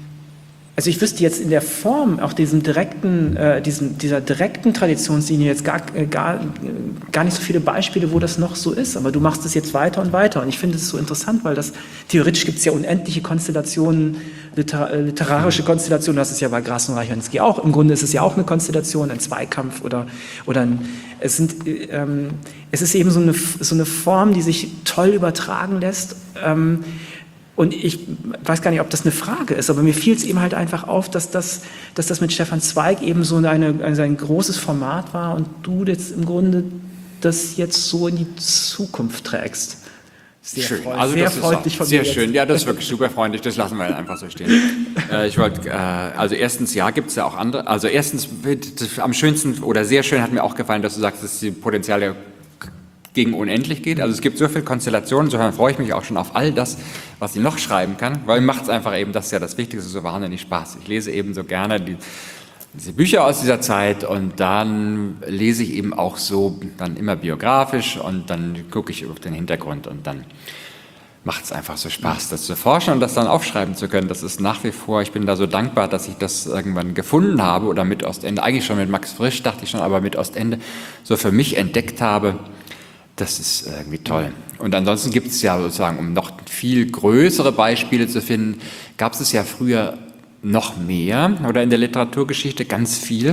also ich wüsste jetzt in der Form auch diesem direkten, äh, diesem, dieser direkten Traditionslinie jetzt gar, gar, gar nicht so viele Beispiele, wo das noch so ist, aber du machst es jetzt weiter und weiter und ich finde es so interessant, weil das, theoretisch gibt es ja unendliche Konstellationen, liter, äh, literarische Konstellationen, das ist ja bei Grass und Reich-Ranicki auch, im Grunde ist es ja auch eine Konstellation, ein Zweikampf oder, oder ein, es sind, ähm, es ist eben so eine, so eine Form, die sich toll übertragen lässt, ähm, und ich weiß gar nicht, ob das eine Frage ist, aber mir fiel es eben halt einfach auf, dass das, dass das mit Stefan Zweig eben so eine, also ein großes Format war und du jetzt im Grunde das jetzt so in die Zukunft trägst. Sehr schön, also sehr das freundlich ist auch, von sehr mir schön. Jetzt. Ja, das ist wirklich super freundlich, das lassen wir einfach so stehen. äh, ich wollte, äh, also erstens, ja, gibt es ja auch andere, also erstens, am schönsten oder sehr schön hat mir auch gefallen, dass du sagst, dass die Potenziale gegen unendlich geht. Also es gibt so viele Konstellationen, insofern freue ich mich auch schon auf all das, was ich noch schreiben kann, weil mir macht es einfach eben, das ist ja das Wichtigste, so wahnsinnig Spaß. Ich lese eben so gerne die, diese Bücher aus dieser Zeit und dann lese ich eben auch so dann immer biografisch und dann gucke ich auf den Hintergrund und dann macht es einfach so Spaß, das zu forschen und das dann aufschreiben zu können. Das ist nach wie vor, ich bin da so dankbar, dass ich das irgendwann gefunden habe oder mit Ostende, eigentlich schon mit Max Frisch, dachte ich schon, aber mit Ostende so für mich entdeckt habe. Das ist irgendwie toll. Und ansonsten gibt es ja sozusagen, um noch viel größere Beispiele zu finden, gab es ja früher noch mehr oder in der Literaturgeschichte ganz viel.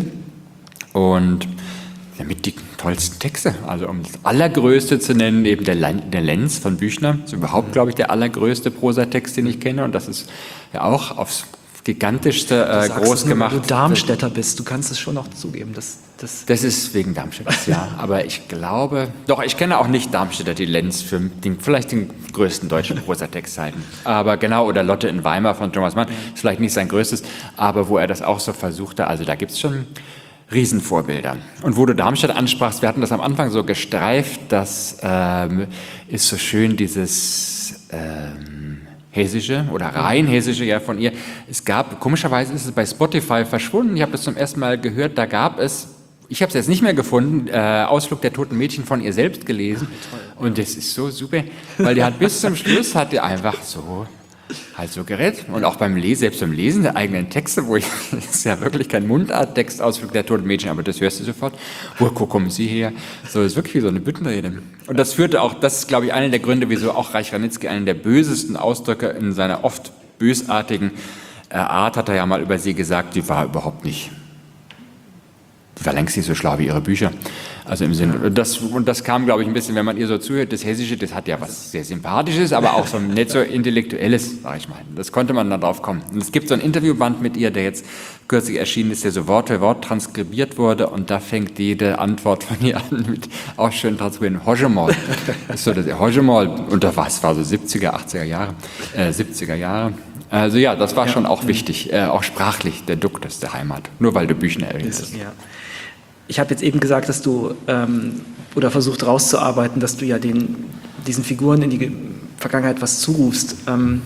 Und damit die tollsten Texte, also um das Allergrößte zu nennen, eben der, der Lenz von Büchner, das ist überhaupt, glaube ich, der allergrößte Prosatext, den ich kenne. Und das ist ja auch aufs gigantischste, äh, groß gemacht. Wenn du Darmstädter bist, du kannst es schon noch zugeben. Das, das, das ist wegen Darmstadt, ja. Aber ich glaube, doch, ich kenne auch nicht Darmstädter, die Lenz für den, vielleicht den größten deutschen Prosatext halten. Aber genau, oder Lotte in Weimar von Thomas Mann, ist vielleicht nicht sein größtes, aber wo er das auch so versuchte, also da gibt es schon Riesenvorbilder. Und wo du Darmstadt ansprachst, wir hatten das am Anfang so gestreift, das ähm, ist so schön dieses ähm, Hessische oder rein Hessische ja von ihr. Es gab, komischerweise ist es bei Spotify verschwunden, ich habe das zum ersten Mal gehört, da gab es, ich habe es jetzt nicht mehr gefunden, äh, Ausflug der toten Mädchen von ihr selbst gelesen. Und das ist so super, weil die hat bis zum Schluss, hat die einfach so halt so gerettet. Und auch beim Lesen, selbst beim Lesen der eigenen Texte, wo ich, das ist ja wirklich kein Mundarttext, Ausflug der toten Mädchen, aber das hörst du sofort. Wo, wo kommen Sie her? So, das ist wirklich wie so eine Büttenrede. Und das führte auch, das ist, glaube ich, einer der Gründe, wieso auch Reich Ranitzky einen der bösesten Ausdrücke in seiner oft bösartigen äh, Art, hat er ja mal über sie gesagt, die war überhaupt nicht, die war längst nicht so schlau wie ihre Bücher. Also im Sinne, das, und das kam, glaube ich, ein bisschen, wenn man ihr so zuhört, das Hessische, das hat ja was sehr Sympathisches, aber auch so nicht so Intellektuelles, sag ich mal. Das konnte man dann drauf kommen. Und es gibt so ein Interviewband mit ihr, der jetzt kürzlich erschienen ist, der so Wort für Wort transkribiert wurde, und da fängt jede Antwort von ihr an mit, auch schön transkribieren, Hogemol. Das ist so das Hogemol, und da war es war so siebziger, achtziger Jahre, äh, siebziger Jahre. Also ja, das war ja schon auch wichtig, äh, auch sprachlich, der Duktus der Heimat, nur weil du Büchner erwähnst. Ja. Ich habe jetzt eben gesagt, dass du, ähm, oder versucht rauszuarbeiten, dass du ja den, diesen Figuren in die Vergangenheit was zurufst, ähm,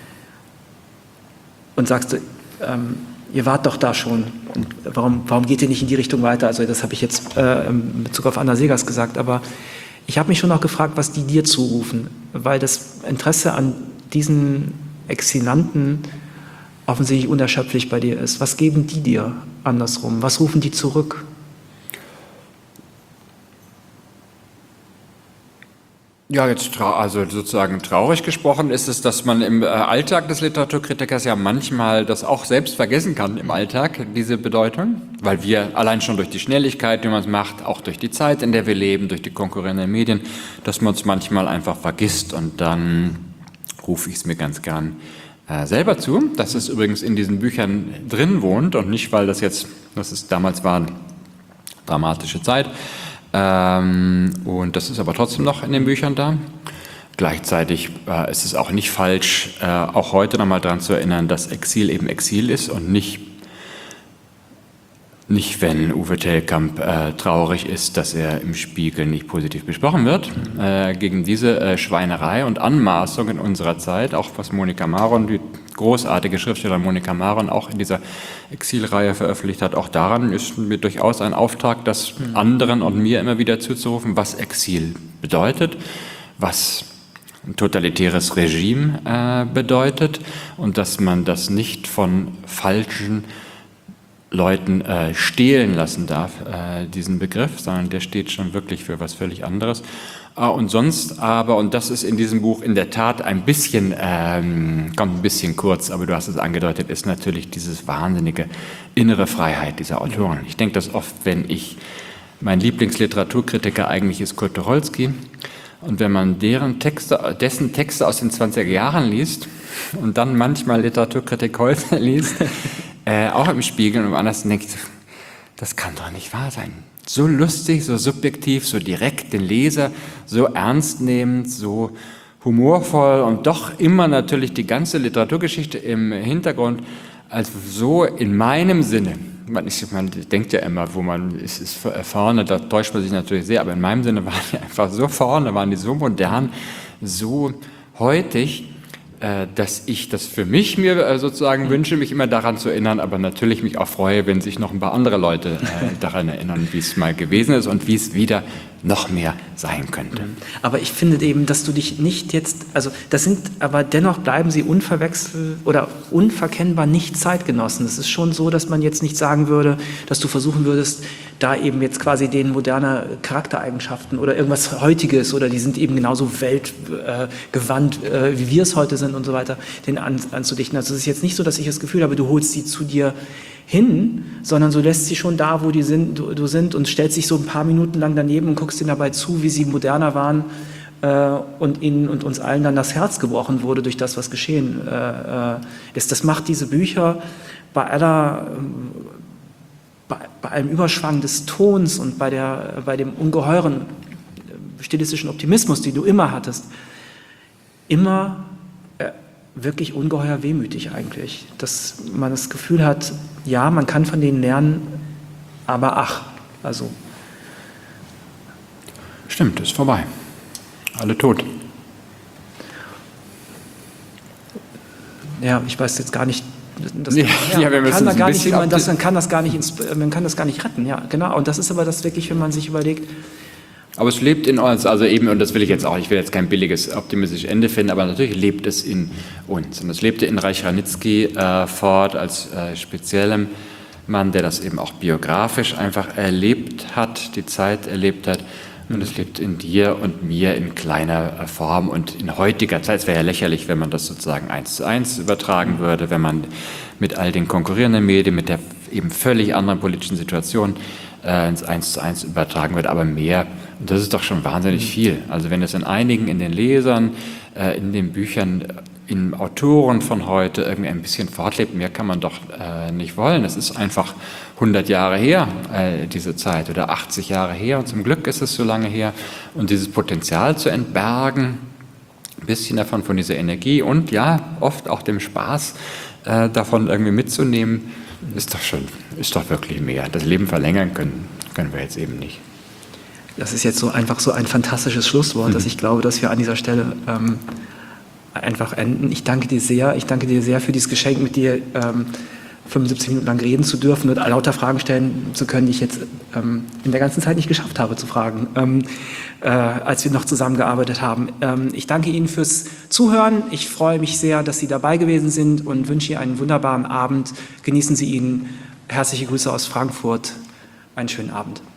und sagst, ähm, ihr wart doch da schon, und warum, warum geht ihr nicht in die Richtung weiter? Also das habe ich jetzt äh, in Bezug auf Anna Seghers gesagt, aber ich habe mich schon noch gefragt, was die dir zurufen, weil das Interesse an diesen Exzellenten offensichtlich unerschöpflich bei dir ist. Was geben die dir andersrum? Was rufen die zurück? Ja, jetzt trau- also sozusagen traurig gesprochen ist es, dass man im äh, Alltag des Literaturkritikers ja manchmal das auch selbst vergessen kann im Alltag, diese Bedeutung, weil wir allein schon durch die Schnelligkeit, die man es macht, auch durch die Zeit, in der wir leben, durch die konkurrierenden Medien, dass man es manchmal einfach vergisst, und dann rufe ich es mir ganz gern äh, selber zu, dass es übrigens in diesen Büchern drin wohnt und nicht, weil das jetzt, das ist damals war eine dramatische Zeit, Ähm, und das ist aber trotzdem noch in den Büchern da. Gleichzeitig äh, ist es auch nicht falsch, äh, auch heute nochmal daran zu erinnern, dass Exil eben Exil ist und nicht, nicht wenn Uwe Tellkamp äh, traurig ist, dass er im Spiegel nicht positiv besprochen wird. Äh, gegen diese äh, Schweinerei und Anmaßung in unserer Zeit, auch was Monika Maron, die großartige Schriftstellerin Monika Maron, auch in dieser Exilreihe veröffentlicht hat, auch daran ist mir durchaus ein Auftrag, das anderen und mir immer wieder zuzurufen, was Exil bedeutet, was ein totalitäres Regime äh, bedeutet, und dass man das nicht von falschen Leuten äh, stehlen lassen darf, äh, diesen Begriff, sondern der steht schon wirklich für was völlig anderes. Äh, und sonst aber, und das ist in diesem Buch in der Tat ein bisschen, ähm, kommt ein bisschen kurz, aber du hast es angedeutet, ist natürlich dieses wahnsinnige innere Freiheit dieser Autoren. Ich denke das oft, wenn ich, mein Lieblingsliteraturkritiker eigentlich ist Kurt Tucholsky, und wenn man deren Texte, dessen Texte aus den zwanziger Jahren liest und dann manchmal Literaturkritik heute liest, Äh, auch im Spiegel und woanders, denkt, das kann doch nicht wahr sein. So lustig, so subjektiv, so direkt den Leser, so ernstnehmend, so humorvoll und doch immer natürlich die ganze Literaturgeschichte im Hintergrund, also so in meinem Sinne. Man, ist, man denkt ja immer, wo man ist, ist vorne, da täuscht man sich natürlich sehr, aber in meinem Sinne waren die einfach so vorne, waren die so modern, so heutig, dass ich das für mich mir sozusagen wünsche, mich immer daran zu erinnern, aber natürlich mich auch freue, wenn sich noch ein paar andere Leute äh, daran erinnern, wie es mal gewesen ist und wie es wieder noch mehr sein könnte. Aber ich finde eben, dass du dich nicht jetzt, also das sind, aber dennoch bleiben sie unverwechselt oder unverkennbar nicht Zeitgenossen. Es ist schon so, dass man jetzt nicht sagen würde, dass du versuchen würdest, da eben jetzt quasi denen moderne Charaktereigenschaften oder irgendwas Heutiges, oder die sind eben genauso weltgewandt, äh, wie wir es heute sind und so weiter, den an, anzudichten. Also es ist jetzt nicht so, dass ich das Gefühl habe, du holst sie zu dir hin, sondern du lässt sie schon da, wo die sind, du, du sind und stellst dich so ein paar Minuten lang daneben und guckst ihnen dabei zu, wie sie moderner waren äh, und Ihnen und uns allen dann das Herz gebrochen wurde durch das, was geschehen äh, ist. Das macht diese Bücher bei aller, bei, bei allem Überschwang des Tons und bei, der, bei dem ungeheuren stilistischen Optimismus, den du immer hattest, immer äh, wirklich ungeheuer wehmütig eigentlich. Dass man das Gefühl hat, ja, man kann von denen lernen, aber ach, also. Stimmt, ist vorbei. Alle tot. Ja, ich weiß jetzt gar nicht, das, ja, ja, ja, wir man, kann da gar nicht, wie man, das, die... man, kann das gar nicht ins, man kann das gar nicht retten, ja, genau. Und das ist aber das wirklich, wenn man sich überlegt. Aber es lebt in uns, also eben, und das will ich jetzt auch, ich will jetzt kein billiges, optimistisches Ende finden, aber natürlich lebt es in uns. Und es lebte in Reich Ranitzky äh, fort als äh, speziellem Mann, der das eben auch biografisch einfach erlebt hat, die Zeit erlebt hat. Und es lebt in dir und mir in kleiner Form und in heutiger Zeit. Es wäre ja lächerlich, wenn man das sozusagen eins zu eins übertragen würde, wenn man mit all den konkurrierenden Medien, mit der eben völlig anderen politischen Situation äh, ins eins zu eins übertragen würde, aber mehr. Und das ist doch schon wahnsinnig viel. Also wenn es in einigen, in den Lesern, äh, in den Büchern, in Autoren von heute irgendwie ein bisschen fortlebt, mehr kann man doch äh, nicht wollen. Es ist einfach hundert Jahre her, äh, diese Zeit, oder achtzig Jahre her, und zum Glück ist es so lange her. Und dieses Potenzial zu entbergen, ein bisschen davon, von dieser Energie und ja, oft auch dem Spaß äh, davon irgendwie mitzunehmen, ist doch schon, ist doch wirklich mehr. Das Leben verlängern können, können wir jetzt eben nicht. Das ist jetzt so einfach so ein fantastisches Schlusswort, mhm. dass ich glaube, dass wir an dieser Stelle ähm, einfach enden. Ich danke dir sehr. Ich danke dir sehr für dieses Geschenk, mit dir ähm, fünfundsiebzig Minuten lang reden zu dürfen und lauter Fragen stellen zu können, die ich jetzt ähm, in der ganzen Zeit nicht geschafft habe zu fragen, ähm, äh, als wir noch zusammengearbeitet haben. Ähm, ich danke Ihnen fürs Zuhören. Ich freue mich sehr, dass Sie dabei gewesen sind und wünsche Ihnen einen wunderbaren Abend. Genießen Sie ihn. Herzliche Grüße aus Frankfurt. Einen schönen Abend.